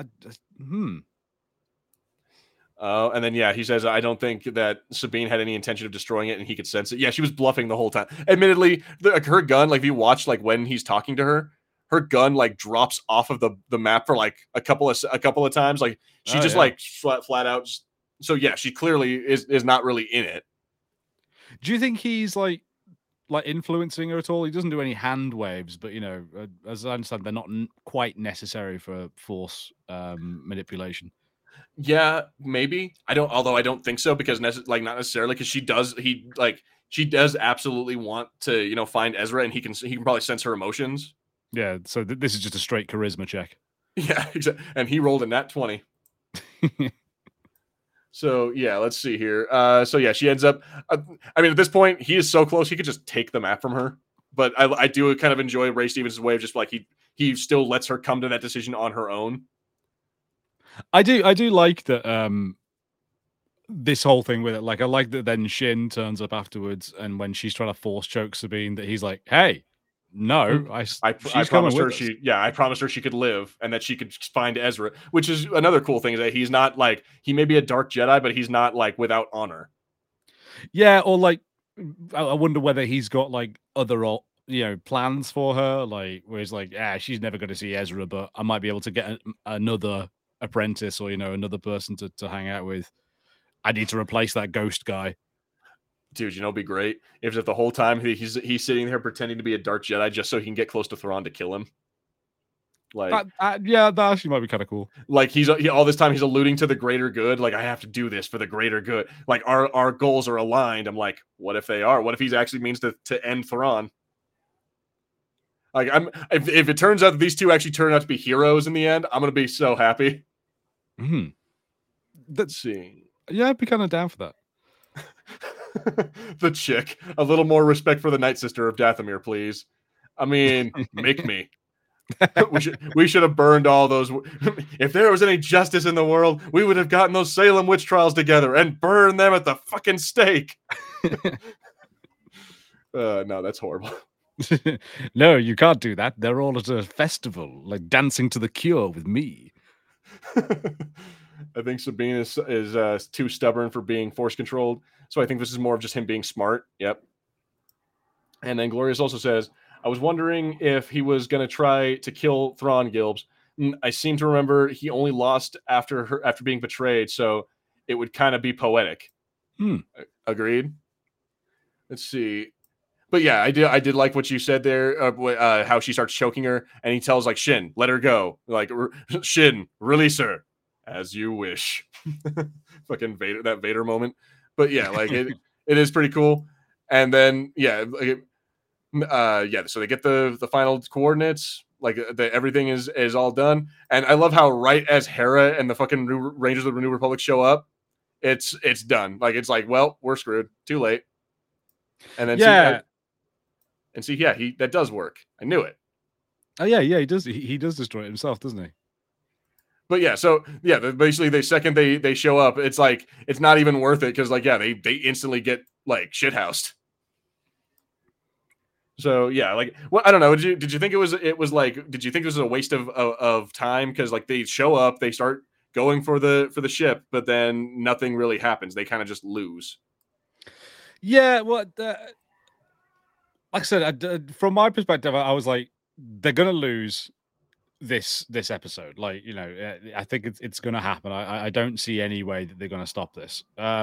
And then yeah, he says, "I don't think that Sabine had any intention of destroying it, and he could sense it." Yeah, she was bluffing the whole time. Admittedly, her gun, like if you watch like when he's talking to her, her gun like drops off of the map for like a couple of times. Like she just like flat out. So yeah, she clearly is not really in it. Do you think he's like influencing her at all? He doesn't do any hand waves, but as I understand, they're not quite necessary for force manipulation. Yeah, maybe. I don't. Although I don't think so because not necessarily because she does absolutely want to find Ezra and he can probably sense her emotions. Yeah. So this is just a straight charisma check. Yeah, exactly. And he rolled a nat 20. So yeah, let's see here. So yeah, she ends up. I mean, at this point, he is so close he could just take the map from her. But I do kind of enjoy Ray Stevens' way of just like he still lets her come to that decision on her own. I do like that. This whole thing with it, like I like that. Then Shin turns up afterwards, and when she's trying to force choke Sabine, that he's like, "Hey, no, I she's promised her us. I promised her she could live and that she could find Ezra, which is another cool thing is that he's not like he may be a dark Jedi, but he's not like without honor. Yeah, or like I wonder whether he's got like other plans for her, like where he's like, she's never going to see Ezra, but I might be able to get another apprentice or another person to hang out with. I need to replace that ghost guy. Dude, it'd be great if the whole time he's sitting there pretending to be a dark Jedi just so he can get close to Thrawn to kill him. Like that actually might be kind of cool. Like he all this time he's alluding to the greater good. Like I have to do this for the greater good. Like our goals are aligned. I'm like, what if they are? What if he actually means to end Thrawn? Like if it turns out that these two actually turn out to be heroes in the end, I'm gonna be so happy. Let's see. Yeah, I'd be kind of down for that. The chick, a little more respect for the Night Sister of Dathomir, please. I mean, make me. we should have burned all those. If there was any justice in the world, we would have gotten those Salem witch trials together and burned them at the fucking stake. No, that's horrible. No, you can't do that. They're all at a festival, like dancing to The Cure with me. I think Sabine is too stubborn for being force controlled. So I think this is more of just him being smart. Yep. And then Glorious also says, I was wondering if he was going to try to kill Thrawn Gilbs. I seem to remember he only lost after being betrayed, so it would kind of be poetic. Agreed. Let's see. But yeah, I did like what you said there, how she starts choking her, and he tells like Shin, let her go. Like Shin, release her, as you wish. Fucking Vader moment. But yeah, like it is pretty cool. And then yeah, so they get the final coordinates. Like everything is all done, and I love how right as Hera and the fucking Rangers of the New Republic show up, it's done. Like it's like, well, we're screwed. Too late. And then that does work. I knew it. Oh yeah, he does. He does destroy it himself, doesn't he? But yeah, so yeah, basically the second they show up, it's like it's not even worth it because like they instantly get like shithoused. So yeah, like I don't know. Did you think it was like? Did you think this was a waste of time? Because like they show up, they start going for the ship, but then nothing really happens. They kind of just lose. Yeah, well, like I said, from my perspective, I was like, they're gonna lose this episode. Like I think it's gonna happen. I don't see any way that they're gonna stop this.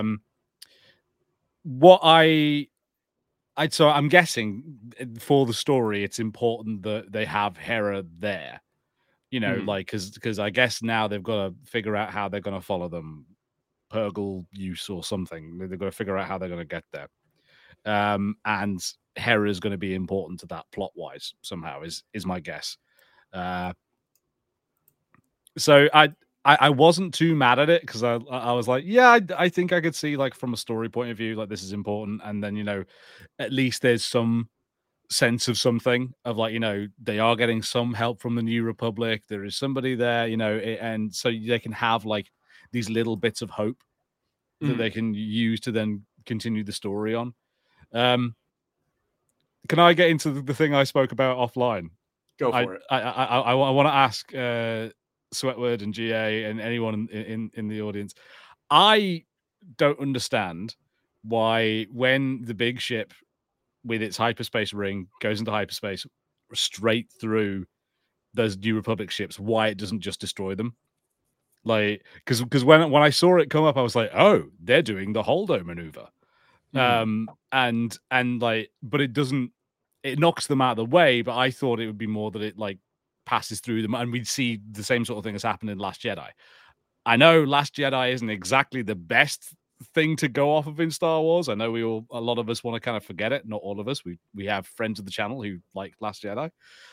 So I'm guessing for the story, it's important that they have Hera there, like because I guess now they've got to figure out how they're going to follow them, Purgle use or something. They've got to figure out how they're going to get there, and Hera is going to be important to that plot wise somehow. Is my guess. So I wasn't too mad at it because I was like, yeah, I think I could see like from a story point of view, like this is important. And then, at least there's some sense of something of like, they are getting some help from the New Republic. There is somebody there, and so they can have like these little bits of hope that they can use to then continue the story on. Can I get into the thing I spoke about offline? Go for it. I want to ask Sweatword and GA and anyone in the audience. I don't understand why when the big ship with its hyperspace ring goes into hyperspace straight through those New Republic ships, why it doesn't just destroy them. Like, because when I saw it come up, I was like, oh, they're doing the Holdo maneuver. And like, but it doesn't, it knocks them out of the way, but I thought it would be more that it like passes through them and we'd see the same sort of thing as happened in Last Jedi. I know Last Jedi isn't exactly the best thing to go off of in Star Wars. I know a lot of us want to kind of forget it. Not all of us. We have friends of the channel who like Last Jedi.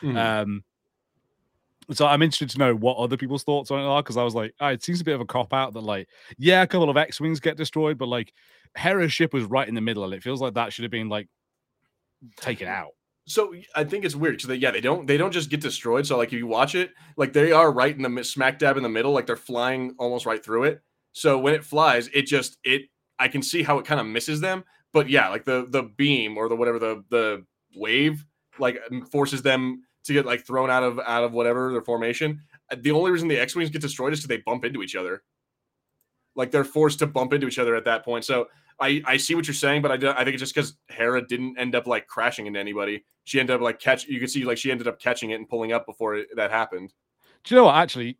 So I'm interested to know what other people's thoughts on it are, because I was like, oh, it seems a bit of a cop out that like, yeah, a couple of X-wings get destroyed, but like Hera's ship was right in the middle, and it feels like that should have been like taken out. So I think it's weird because they don't just get destroyed. So like if you watch it, like they are right in the smack dab in the middle, like they're flying almost right through it. So when it flies, I can see how it kind of misses them. But yeah, like the beam or the whatever the wave like forces them to get like thrown out of whatever their formation. The only reason the X-wings get destroyed is because they bump into each other. Like they're forced to bump into each other at that point. So I see what you're saying, but I think it's just because Hera didn't end up like crashing into anybody. She ended up like you could see like she ended up catching it and pulling up before that happened. Do you know what? Actually,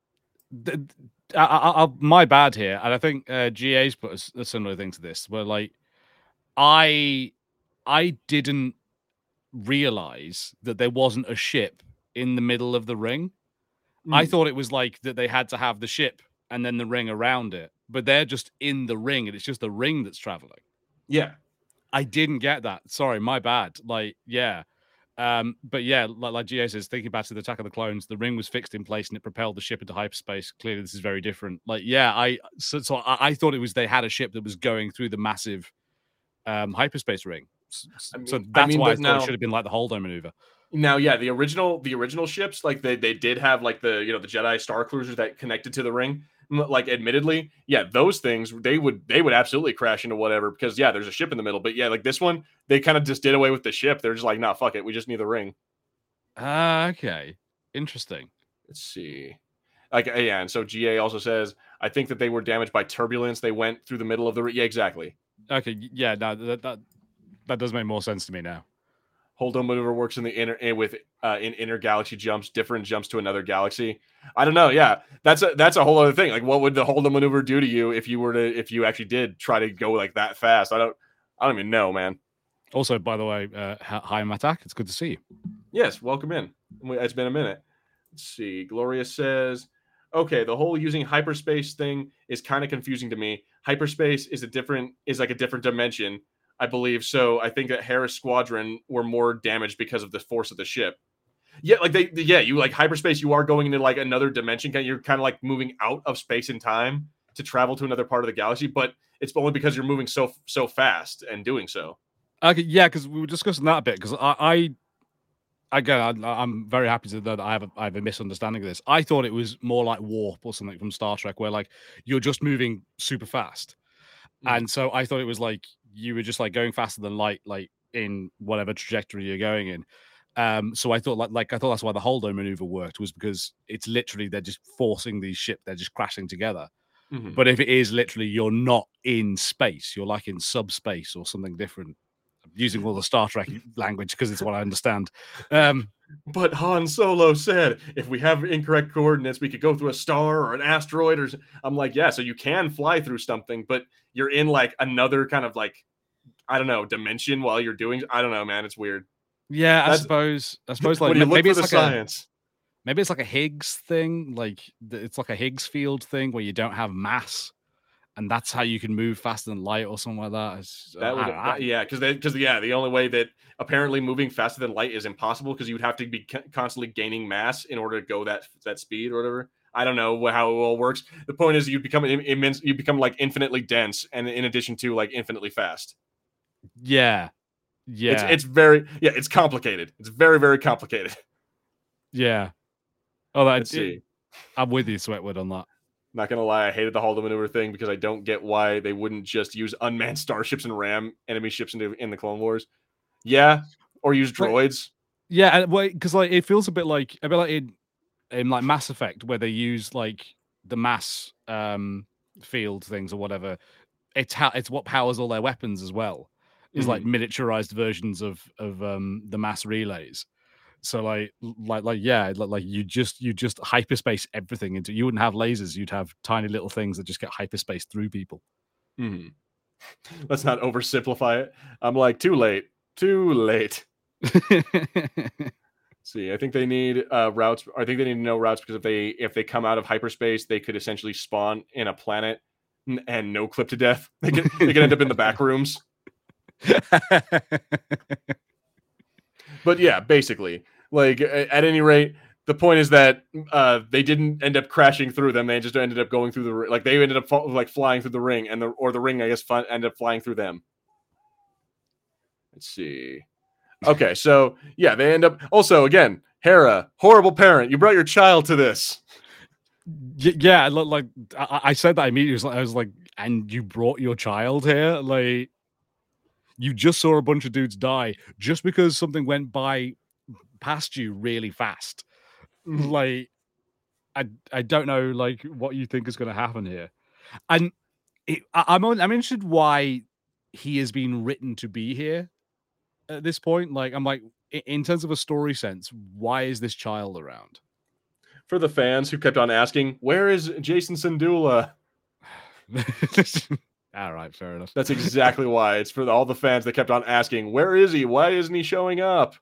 my bad here, and I think GA's put a similar thing to this, where like I didn't realize that there wasn't a ship in the middle of the ring. I thought it was like that they had to have the ship and then the ring around it, but they're just in the ring and it's just the ring that's traveling. Yeah. I didn't get that. Sorry, my bad. Like, yeah. But yeah, like GA says, thinking back to the Attack of the Clones, the ring was fixed in place and it propelled the ship into hyperspace. Clearly, this is very different. Like, yeah, I thought it was they had a ship that was going through the massive hyperspace ring. So that's why I thought it should have been like the Holdo maneuver. Now, yeah, the original ships, like they did have like the the Jedi Star Cruisers that connected to the ring. Like, admittedly, yeah, those things they would absolutely crash into whatever because yeah, there's a ship in the middle. But yeah, like this one, they kind of just did away with the ship. They're just like, nah, fuck it, we just need the ring. Okay, interesting. Let's see. Like, yeah, and so GA also says, I think that they were damaged by turbulence. They went through the middle of the yeah, exactly. Okay, yeah, no, that does make more sense to me now. Holdo maneuver works in the in intergalaxy jumps, different jumps to another galaxy. I don't know. Yeah, that's a whole other thing. Like, what would the Holdo maneuver do to you if you actually did try to go like that fast? I don't even know, man. Also, by the way, hi, Matak. It's good to see you. Yes, welcome in. It's been a minute. Let's see. Gloria says, okay, the whole using hyperspace thing is kind of confusing to me. Hyperspace is like a different dimension, I believe. So I think that Hera's squadron were more damaged because of the force of the ship. Yeah, like you like hyperspace, you are going into like another dimension. You're kind of like moving out of space and time to travel to another part of the galaxy, but it's only because you're moving so fast and doing so. Okay, yeah, because we were discussing that a bit. Because I'm very happy to know that I have a misunderstanding of this. I thought it was more like Warp or something from Star Trek, where like you're just moving super fast, and so I thought it was like you were just like going faster than light, like in whatever trajectory you're going in. So I thought I thought that's why the Holdo maneuver worked, was because it's literally they're just forcing these ships, they're just crashing together. Mm-hmm. But if it is literally you're not in space, you're like in subspace or something different. I'm using all the Star Trek language because it's what I understand. But Han Solo said, if we have incorrect coordinates, we could go through a star or an asteroid. Or I'm like, yeah, so you can fly through something, but you're in like another kind of like, I don't know, dimension while you're doing. I don't know, man. It's weird. Yeah, I suppose like maybe it's like science. Maybe it's like a Higgs thing, like it's like a Higgs field thing where you don't have mass, and that's how you can move faster than light or something like that. Because the only way that apparently moving faster than light is impossible because you'd have to be constantly gaining mass in order to go that speed or whatever. I don't know how it all works. The point is you become immense. You become like infinitely dense, and in addition to like infinitely fast. Yeah. It's complicated. It's very, very complicated. Yeah. Oh, let's see. I'm with you, Sweatwood, on that. Not gonna lie, I hated the Holdo maneuver thing because I don't get why they wouldn't just use unmanned starships and ram enemy ships in the Clone Wars. Yeah, or use droids. Yeah, well, because like it feels a bit like in like Mass Effect, where they use like the mass field things or whatever. It's what powers all their weapons as well. Is like miniaturized versions of the mass relays. So you just hyperspace everything into. You wouldn't have lasers. You'd have tiny little things that just get hyperspaced through people. Mm-hmm. Let's not oversimplify it. I'm like, too late. See, I think they need routes. I think they need to know routes because if they come out of hyperspace, they could essentially spawn in a planet and no clip to death. They could end up in the back rooms. But yeah, basically, like at any rate, the point is that they didn't end up crashing through them. They just ended up going through the like they ended up flying through the ring, and the ring I guess ended up flying through them. Let's see. Okay, so yeah, they end up also again. Hera, horrible parent. You brought your child to this. Yeah, like I said that immediately. I was like, and you brought your child here? Like, you just saw a bunch of dudes die just because something went by past you really fast. Like, I don't know like what you think is going to happen here, and I'm interested why he has been written to be here at this point. Like, I'm like, in terms of a story sense, why is this child around? For the fans who kept on asking, where is Jacen Syndulla? All right, fair enough. That's exactly why. It's for all the fans that kept on asking, where is he? Why isn't he showing up?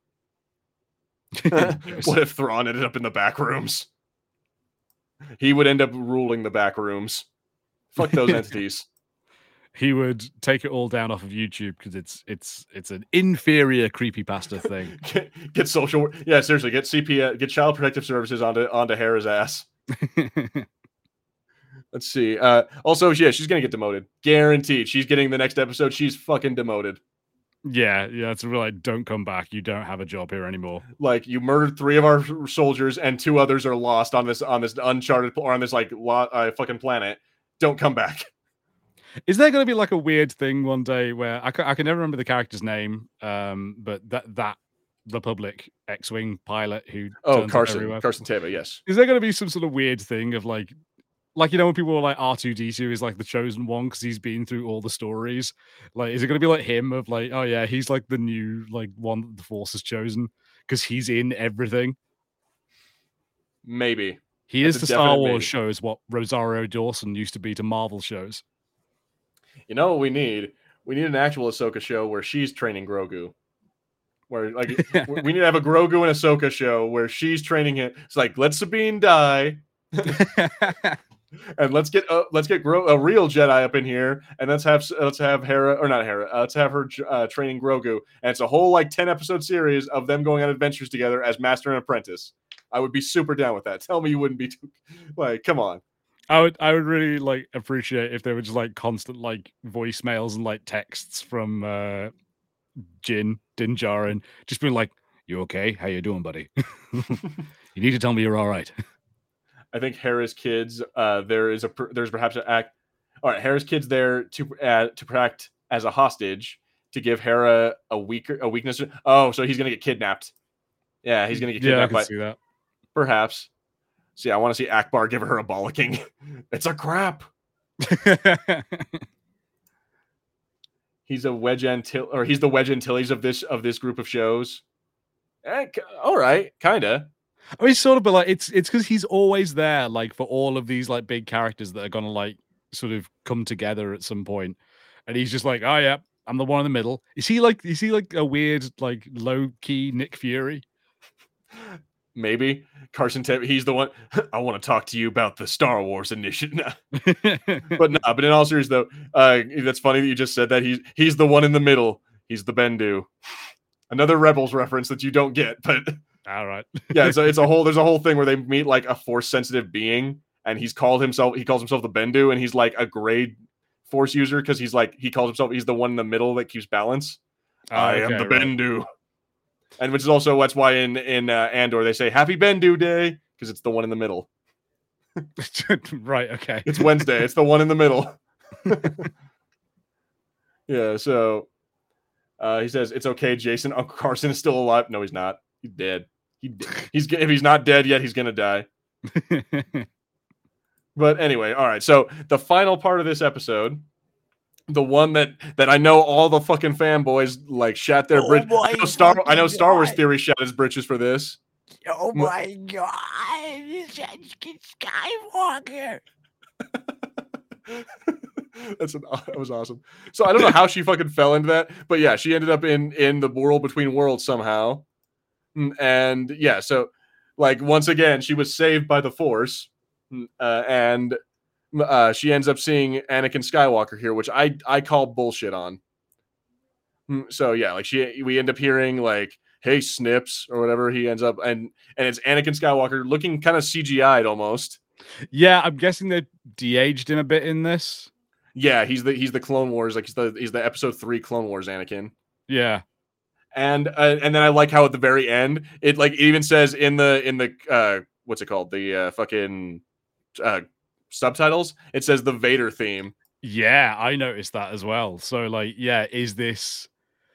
What if Thrawn ended up in the back rooms? He would end up ruling the back rooms. Fuck those entities. He would take it all down off of YouTube because it's an inferior creepypasta thing. Get social, yeah, seriously, get CPS, get Child Protective Services onto Hera's ass. Let's see. Also, yeah, she's gonna get demoted, guaranteed. She's getting the next episode. She's fucking demoted. Yeah, it's really like, don't come back. You don't have a job here anymore. Like, you murdered 3 of our soldiers, and 2 others are lost on this uncharted or on this like fucking planet. Don't come back. Is there going to be like a weird thing one day where I can never remember the character's name, but that Republic X-wing pilot who Carson Teva, yes. Is there going to be some sort of weird thing of like you know when people were like R2D2 is like the chosen one because he's been through all the stories? Like, is it going to be like him of like, oh yeah, he's like the new like one that the Force has chosen because he's in everything? Maybe he is the Star Wars shows what Rosario Dawson used to be to Marvel shows. You know what we need? We need an actual Ahsoka show where she's training Grogu. Where like we need to have a Grogu and Ahsoka show where she's training him. It's like, let Sabine die, and let's get a real Jedi up in here, and let's have Hera, or not Hera. Let's have her training Grogu, and it's a whole like 10-episode series of them going on adventures together as master and apprentice. I would be super down with that. Tell me you wouldn't be like, come on. I would really like appreciate if there were just like constant like voicemails and like texts from Din Djarin just being like, "You okay? How you doing, buddy? You need to tell me you're all right." I think Hera's kids. There's perhaps an act. All right, Hera's kids there to act as a hostage to give Hera a weakness. Oh, so he's gonna get kidnapped. Yeah, he's gonna get kidnapped. Yeah, I can see that. Perhaps. See, I want to see Akbar give her a bollocking. It's a crap. He's a Wedge he's the Wedge Antilles of this group of shows. All right, kinda. I mean, sort of, but like it's because he's always there, like for all of these like big characters that are gonna like sort of come together at some point, and he's just like, oh yeah, I'm the one in the middle. Is he like a weird like low key Nick Fury? Maybe Carson Teva, he's the one. I want to talk to you about the Star Wars initiative. But in all seriousness though, that's funny that you just said that he's the one in the middle. He's the Bendu. Another Rebels reference that you don't get, but all right. Yeah, there's a whole thing where they meet like a Force sensitive being, and he calls himself the Bendu, and he's like a grade Force user because he's the one in the middle that keeps balance. I am the Bendu. And which is also that's why in Andor they say Happy Bendu Day because it's the one in the middle. Right. Okay. It's Wednesday. It's the one in the middle. Yeah. So he says it's okay. Jacen, Uncle Carson is still alive. No, he's not. He's dead. If he's not dead yet, he's gonna die. But anyway, all right. So the final part of this episode, the one that I know all the fucking fanboys like shat their bridge. I know Star Wars Theory shat his britches for this. Oh my god, it's Skywalker. That was awesome. So I don't know how she fucking fell into that, but yeah, she ended up in the world between worlds somehow. And yeah, so like once again, she was saved by the Force, and she ends up seeing Anakin Skywalker here, which I call bullshit on. So yeah, like we end up hearing like, "Hey Snips" or whatever. He ends up and it's Anakin Skywalker looking kind of CGI'd almost. Yeah, I'm guessing they de-aged him a bit in this. Yeah, he's the Clone Wars, like he's the Episode 3 Clone Wars Anakin. Yeah. And then I like how at the very end it even says in the what's it called, the fucking subtitles, it says the Vader theme. Yeah, I noticed that as well. So like, yeah, is this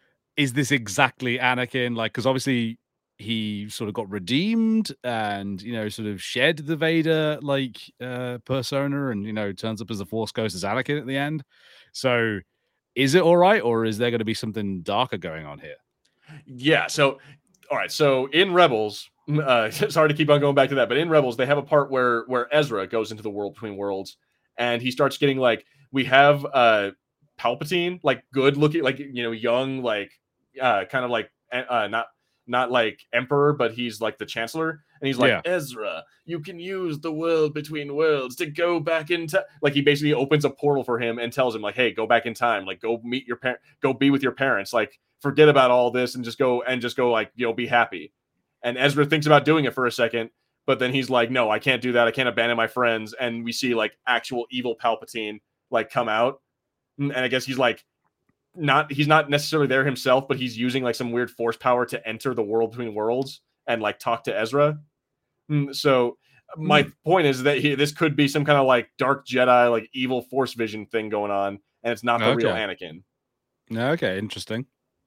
exactly Anakin? Like, because obviously he sort of got redeemed and sort of shed the Vader like persona and turns up as the Force Ghost as Anakin at the end. So is it all right, or is there going to be something darker going on here? Yeah, so all right, so in Rebels, sorry to keep on going back to that, but in Rebels they have a part where Ezra goes into the world between worlds and he starts getting like, we have Palpatine, like good looking, like young, like kind of like not like Emperor, but he's like the Chancellor, and he's like, yeah. Ezra, you can use the world between worlds to go back in time. Like he basically opens a portal for him and tells him like, hey, go back in time, like go meet your go be with your parents, like forget about all this and just go like be happy. And Ezra thinks about doing it for a second, but then he's like, no, I can't do that. I can't abandon my friends. And we see like actual evil Palpatine like come out, and I guess he's like he's not necessarily there himself, but he's using like some weird force power to enter the world between worlds and like talk to Ezra. So my point is that this could be some kind of like dark Jedi, like evil force vision thing going on, and it's not the real Anakin. Okay, interesting.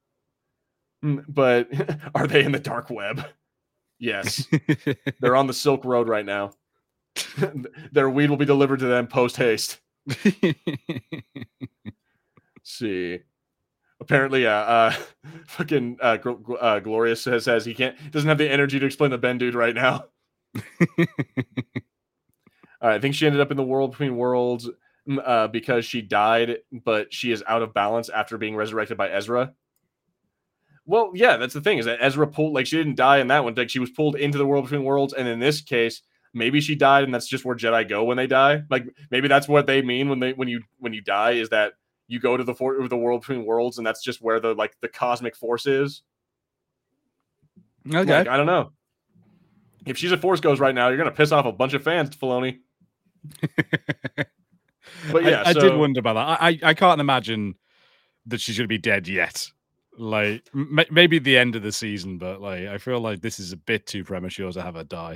But are they in the dark web? Yes. They're on the Silk Road right now. Their weed will be delivered to them post haste. See. Apparently, fucking Glorious says he doesn't have the energy to explain the Ben dude right now. I think she ended up in the world between worlds because she died, but she is out of balance after being resurrected by Ezra. Well, yeah, that's the thing, is that Ezra pulled, like, she didn't die in that one. Like, she was pulled into the world between worlds, and in this case, maybe she died, and that's just where Jedi go when they die. Like, maybe that's what they mean when you die, is that you go to the world between worlds, and that's just where the cosmic force is. Okay, like, I don't know. If she's a Force Ghost right now, you're gonna piss off a bunch of fans, Filoni. But yeah, I did wonder about that. I can't imagine that she's gonna be dead yet. Like maybe the end of the season, but like I feel like this is a bit too premature to have her die.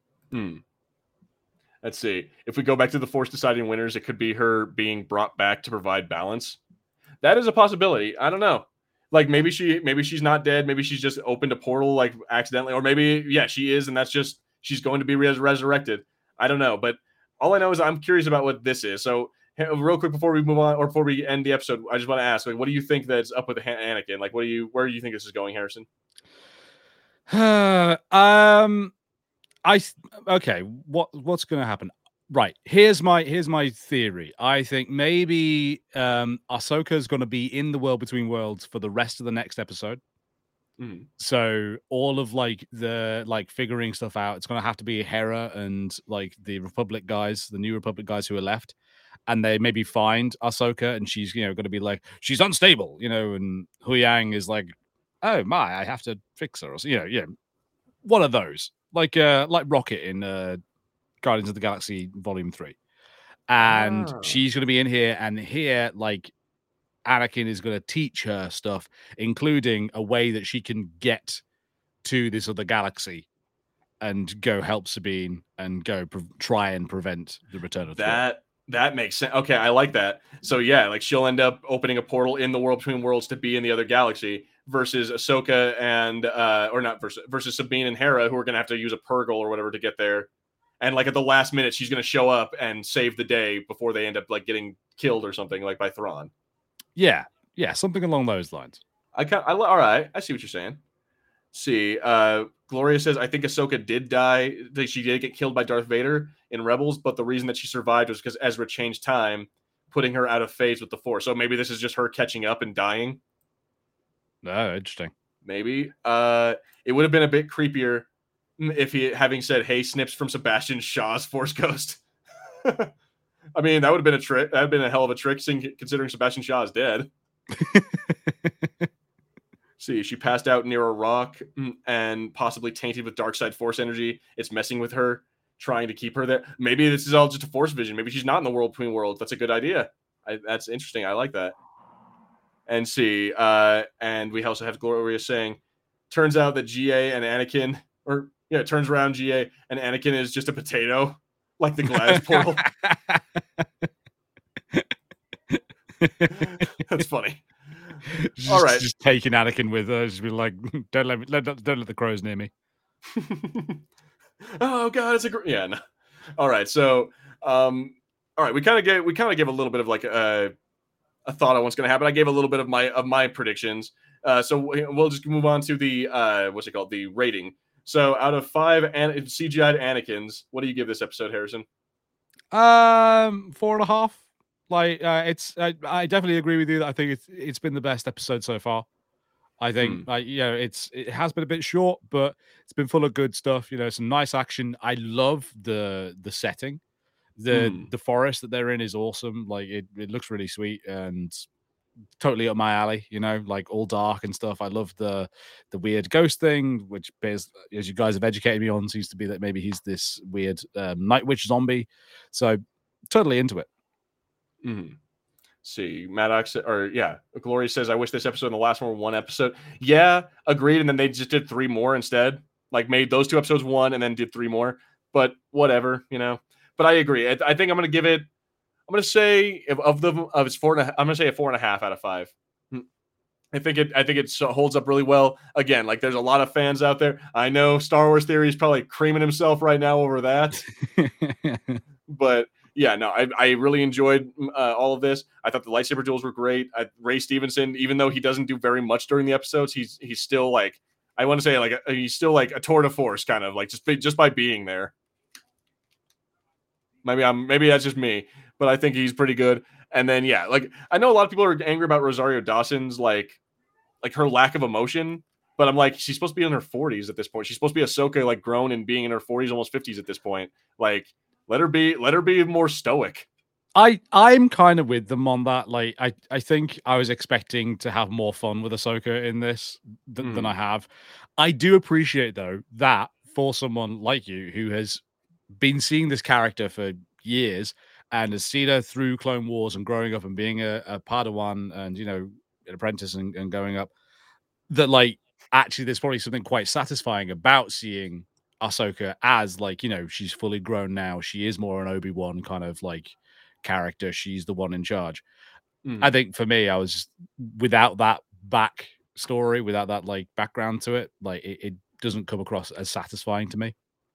Let's see. If we go back to the Force deciding winners, it could be her being brought back to provide balance. That is a possibility. I don't know. Like maybe she's not dead. Maybe she's just opened a portal like accidentally, or maybe she is, and that's just she's going to be resurrected. I don't know, but all I know is I'm curious about what this is. So real quick before we move on, or before we end the episode, I just want to ask, like, what do you think that's up with Anakin? Like, where do you think this is going, Harrison? What's going to happen? Right, here's my theory. I think maybe Ahsoka is going to be in the world between worlds for the rest of the next episode. So all of the figuring stuff out, it's going to have to be Hera and like the Republic guys, the new Republic guys who are left, and they maybe find Ahsoka, and she's going to be like, she's unstable, and Huyang is like, oh my, I have to fix her, or one of those, like Rocket in Guardians of the Galaxy Volume 3, and she's going to be in here, and here like Anakin is going to teach her stuff, including a way that she can get to this other galaxy and go help Sabine and go try and prevent the return of that. That makes sense. Okay, I like that. So yeah, like she'll end up opening a portal in the world between worlds to be in the other galaxy versus Ahsoka and or not versus Sabine and Hera, who are gonna have to use a Purgle or whatever to get there. And like at the last minute, she's gonna show up and save the day before they end up like getting killed or something, like by Thrawn. Yeah, something along those lines. All right, I see what you're saying. See, Gloria says, I think Ahsoka did die. She did get killed by Darth Vader in Rebels, but the reason that she survived was because Ezra changed time, putting her out of phase with the Force. So maybe this is just her catching up and dying. Oh, interesting. Maybe. It would have been a bit creepier if he, having said, hey, snips from Sebastian Shaw's Force Ghost. I mean, that would have been a trick. That would have been a hell of a trick, considering Sebastian Shaw is dead. See, she passed out near a rock and possibly tainted with dark side Force energy. It's messing with her, trying to keep her there. Maybe this is all just a Force vision. Maybe she's not in the world between worlds. That's a good idea. That's interesting. I like that. And see, and we also have Gloria saying, turns out that GA and Anakin, or yeah, it turns around GA and Anakin is just a potato, like the Gladys portal. That's funny. All right, just taking Anakin with her, just be like, don't let the crows near me. Oh God, it's yeah. No. All right, so all right, we kind of gave a little bit of like a thought on what's going to happen. I gave a little bit of my predictions. So we'll just move on to the what's it called, the rating. So out of 5 CGI'd Anakins, what do you give this episode, Harrison? 4.5. Like I definitely agree with you that I think it's been the best episode so far. I think it has been a bit short, but it's been full of good stuff. You know, some nice action. I love the setting. The forest that they're in is awesome. Like it looks really sweet and totally up my alley, you know, like all dark and stuff. I love the weird ghost thing, which bears, as you guys have educated me on, seems to be that maybe he's this weird night witch zombie. So totally into it. See, Maddox, or yeah, Glory says, I wish this episode and the last one were one episode. Yeah, agreed. And then they just did 3 more instead, like made those 2 episodes 1 and then did 3 more. But whatever, you know. But I agree. I think I'm going to give it. I'm going to say of its 4.5. I'm going to say a 4.5 out of 5. I think it holds up really well. Again, like there's a lot of fans out there. I know Star Wars Theory is probably creaming himself right now over that. But yeah, no, I really enjoyed all of this. I thought the lightsaber duels were great. Ray Stevenson, even though he doesn't do very much during the episodes, he's still like, I want to say like he's still like a tour de force, kind of like just by being there. Maybe that's just me, but I think he's pretty good. And then yeah, like I know a lot of people are angry about Rosario Dawson's like her lack of emotion, but I'm like, she's supposed to be in her 40s at this point. She's supposed to be Ahsoka, like grown and being in her 40s, almost 50s at this point. Like let her be more stoic. I'm kind of with them on that. Like I think I was expecting to have more fun with Ahsoka in this than I have. I do appreciate though that for someone like you who has been seeing this character for years and has seen her through Clone Wars and growing up and being a Padawan and, you know, an apprentice and going up, that like actually there's probably something quite satisfying about seeing Ahsoka as like, you know, she's fully grown now. She is more an Obi-Wan kind of like character. She's the one in charge. I think for me, I was without that back story, without that like background to it, like it doesn't come across as satisfying to me.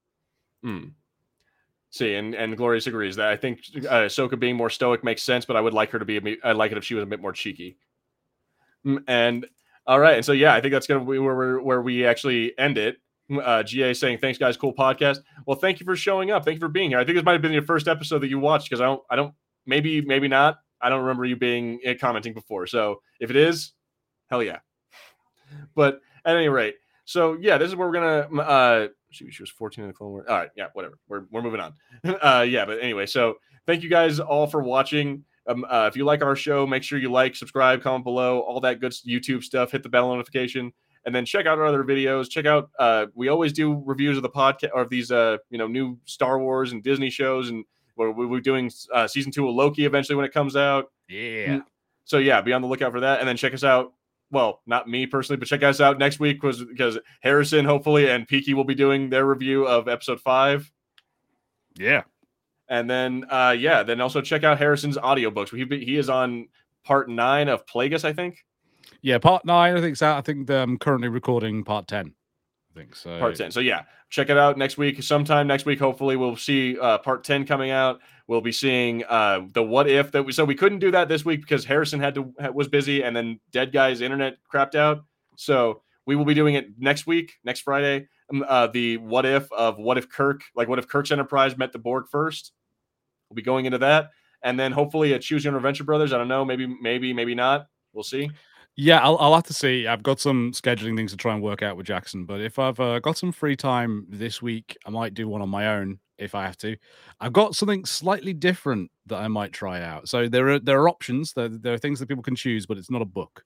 See, and Glorious agrees that I think Ahsoka being more stoic makes sense, but I would like her to be. I'd like it if she was a bit more cheeky. And all right, and so yeah, I think that's gonna be where we actually end it. GA saying, "Thanks, guys, cool podcast." Well, thank you for showing up. Thank you for being here. I think this might have been your first episode that you watched because I don't, maybe not. I don't remember you commenting before. So if it is, hell yeah. But at any rate, so yeah, this is where we're gonna. She was 14 in the Clone Wars. All right, yeah, whatever. We're moving on. Yeah, but anyway, so thank you guys all for watching. If you like our show, make sure you like, subscribe, comment below, all that good YouTube stuff. Hit the bell notification, and then check out our other videos. Check out. We always do reviews of the podcast or of these new Star Wars and Disney shows, and we're doing season 2 of Loki eventually when it comes out. Yeah. So yeah, be on the lookout for that, and then check us out. Well, not me personally, but check us out next week because Harrison, hopefully, and Peaky will be doing their review of episode 5. Yeah. And then then also check out Harrison's audiobooks. He is on part 9 of Plagueis, I think. Yeah, part 9, I think so. I think I'm currently recording part 10. I think so. Part 10. So yeah, check it out next week. Sometime next week, hopefully, we'll see part 10 coming out. We'll be seeing the what if that we couldn't do that this week because Harrison was busy, and then Dead Guy's internet crapped out. So we will be doing it next week, next Friday. The what if Kirk's Enterprise met the Borg first. We'll be going into that, and then hopefully a Choose Your Own Adventure Brothers. I don't know, maybe not. We'll see. Yeah, I'll have to see. I've got some scheduling things to try and work out with Jackson, but if I've got some free time this week, I might do one on my own if I have to. I've got something slightly different that I might try out. So there are options. There are things that people can choose, but it's not a book.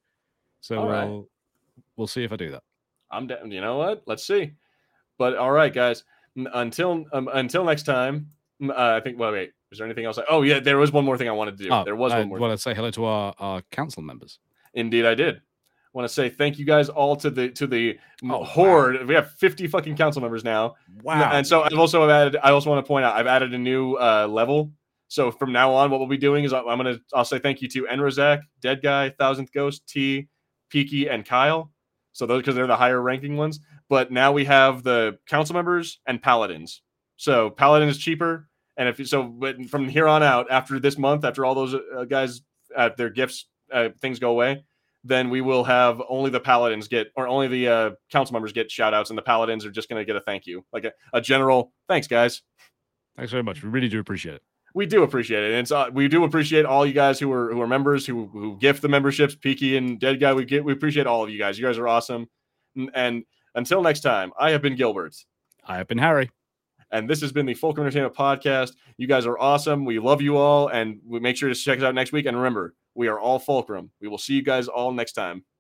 So we'll see if I do that. I'm down. You know what? Let's see. But all right, guys. Until next time. I think. Well, wait. Is there anything else? Oh yeah, there was one more thing I wanted to do. There was one more. Want to say hello to our council members. Indeed, I did. Want to say thank you guys all to the horde. Wow. We have 50 fucking council members now. Wow! And so I also want to point out I've added a new level. So from now on, what we'll be doing is I'll say thank you to Enrozak, Dead Guy, Thousandth Ghost, T, Peaky, and Kyle. So those because they're the higher ranking ones. But now we have the council members and paladins. So paladin is cheaper, and but from here on out, after this month, after all those guys their gifts things go away, then we will have only the paladins only the council members get shout outs, and the paladins are just going to get a thank you, like a general thanks, guys. Thanks very much. We really do appreciate it. We do appreciate it, and we do appreciate all you guys who are members who gift the memberships. Peaky and Dead Guy, we appreciate all of you guys. You guys are awesome. And until next time, I have been Gilbert. I have been Harry. And this has been the Fulcrum Entertainment Podcast. You guys are awesome. We love you all, and we make sure to check us out next week. And remember, we are all Fulcrum. We will see you guys all next time.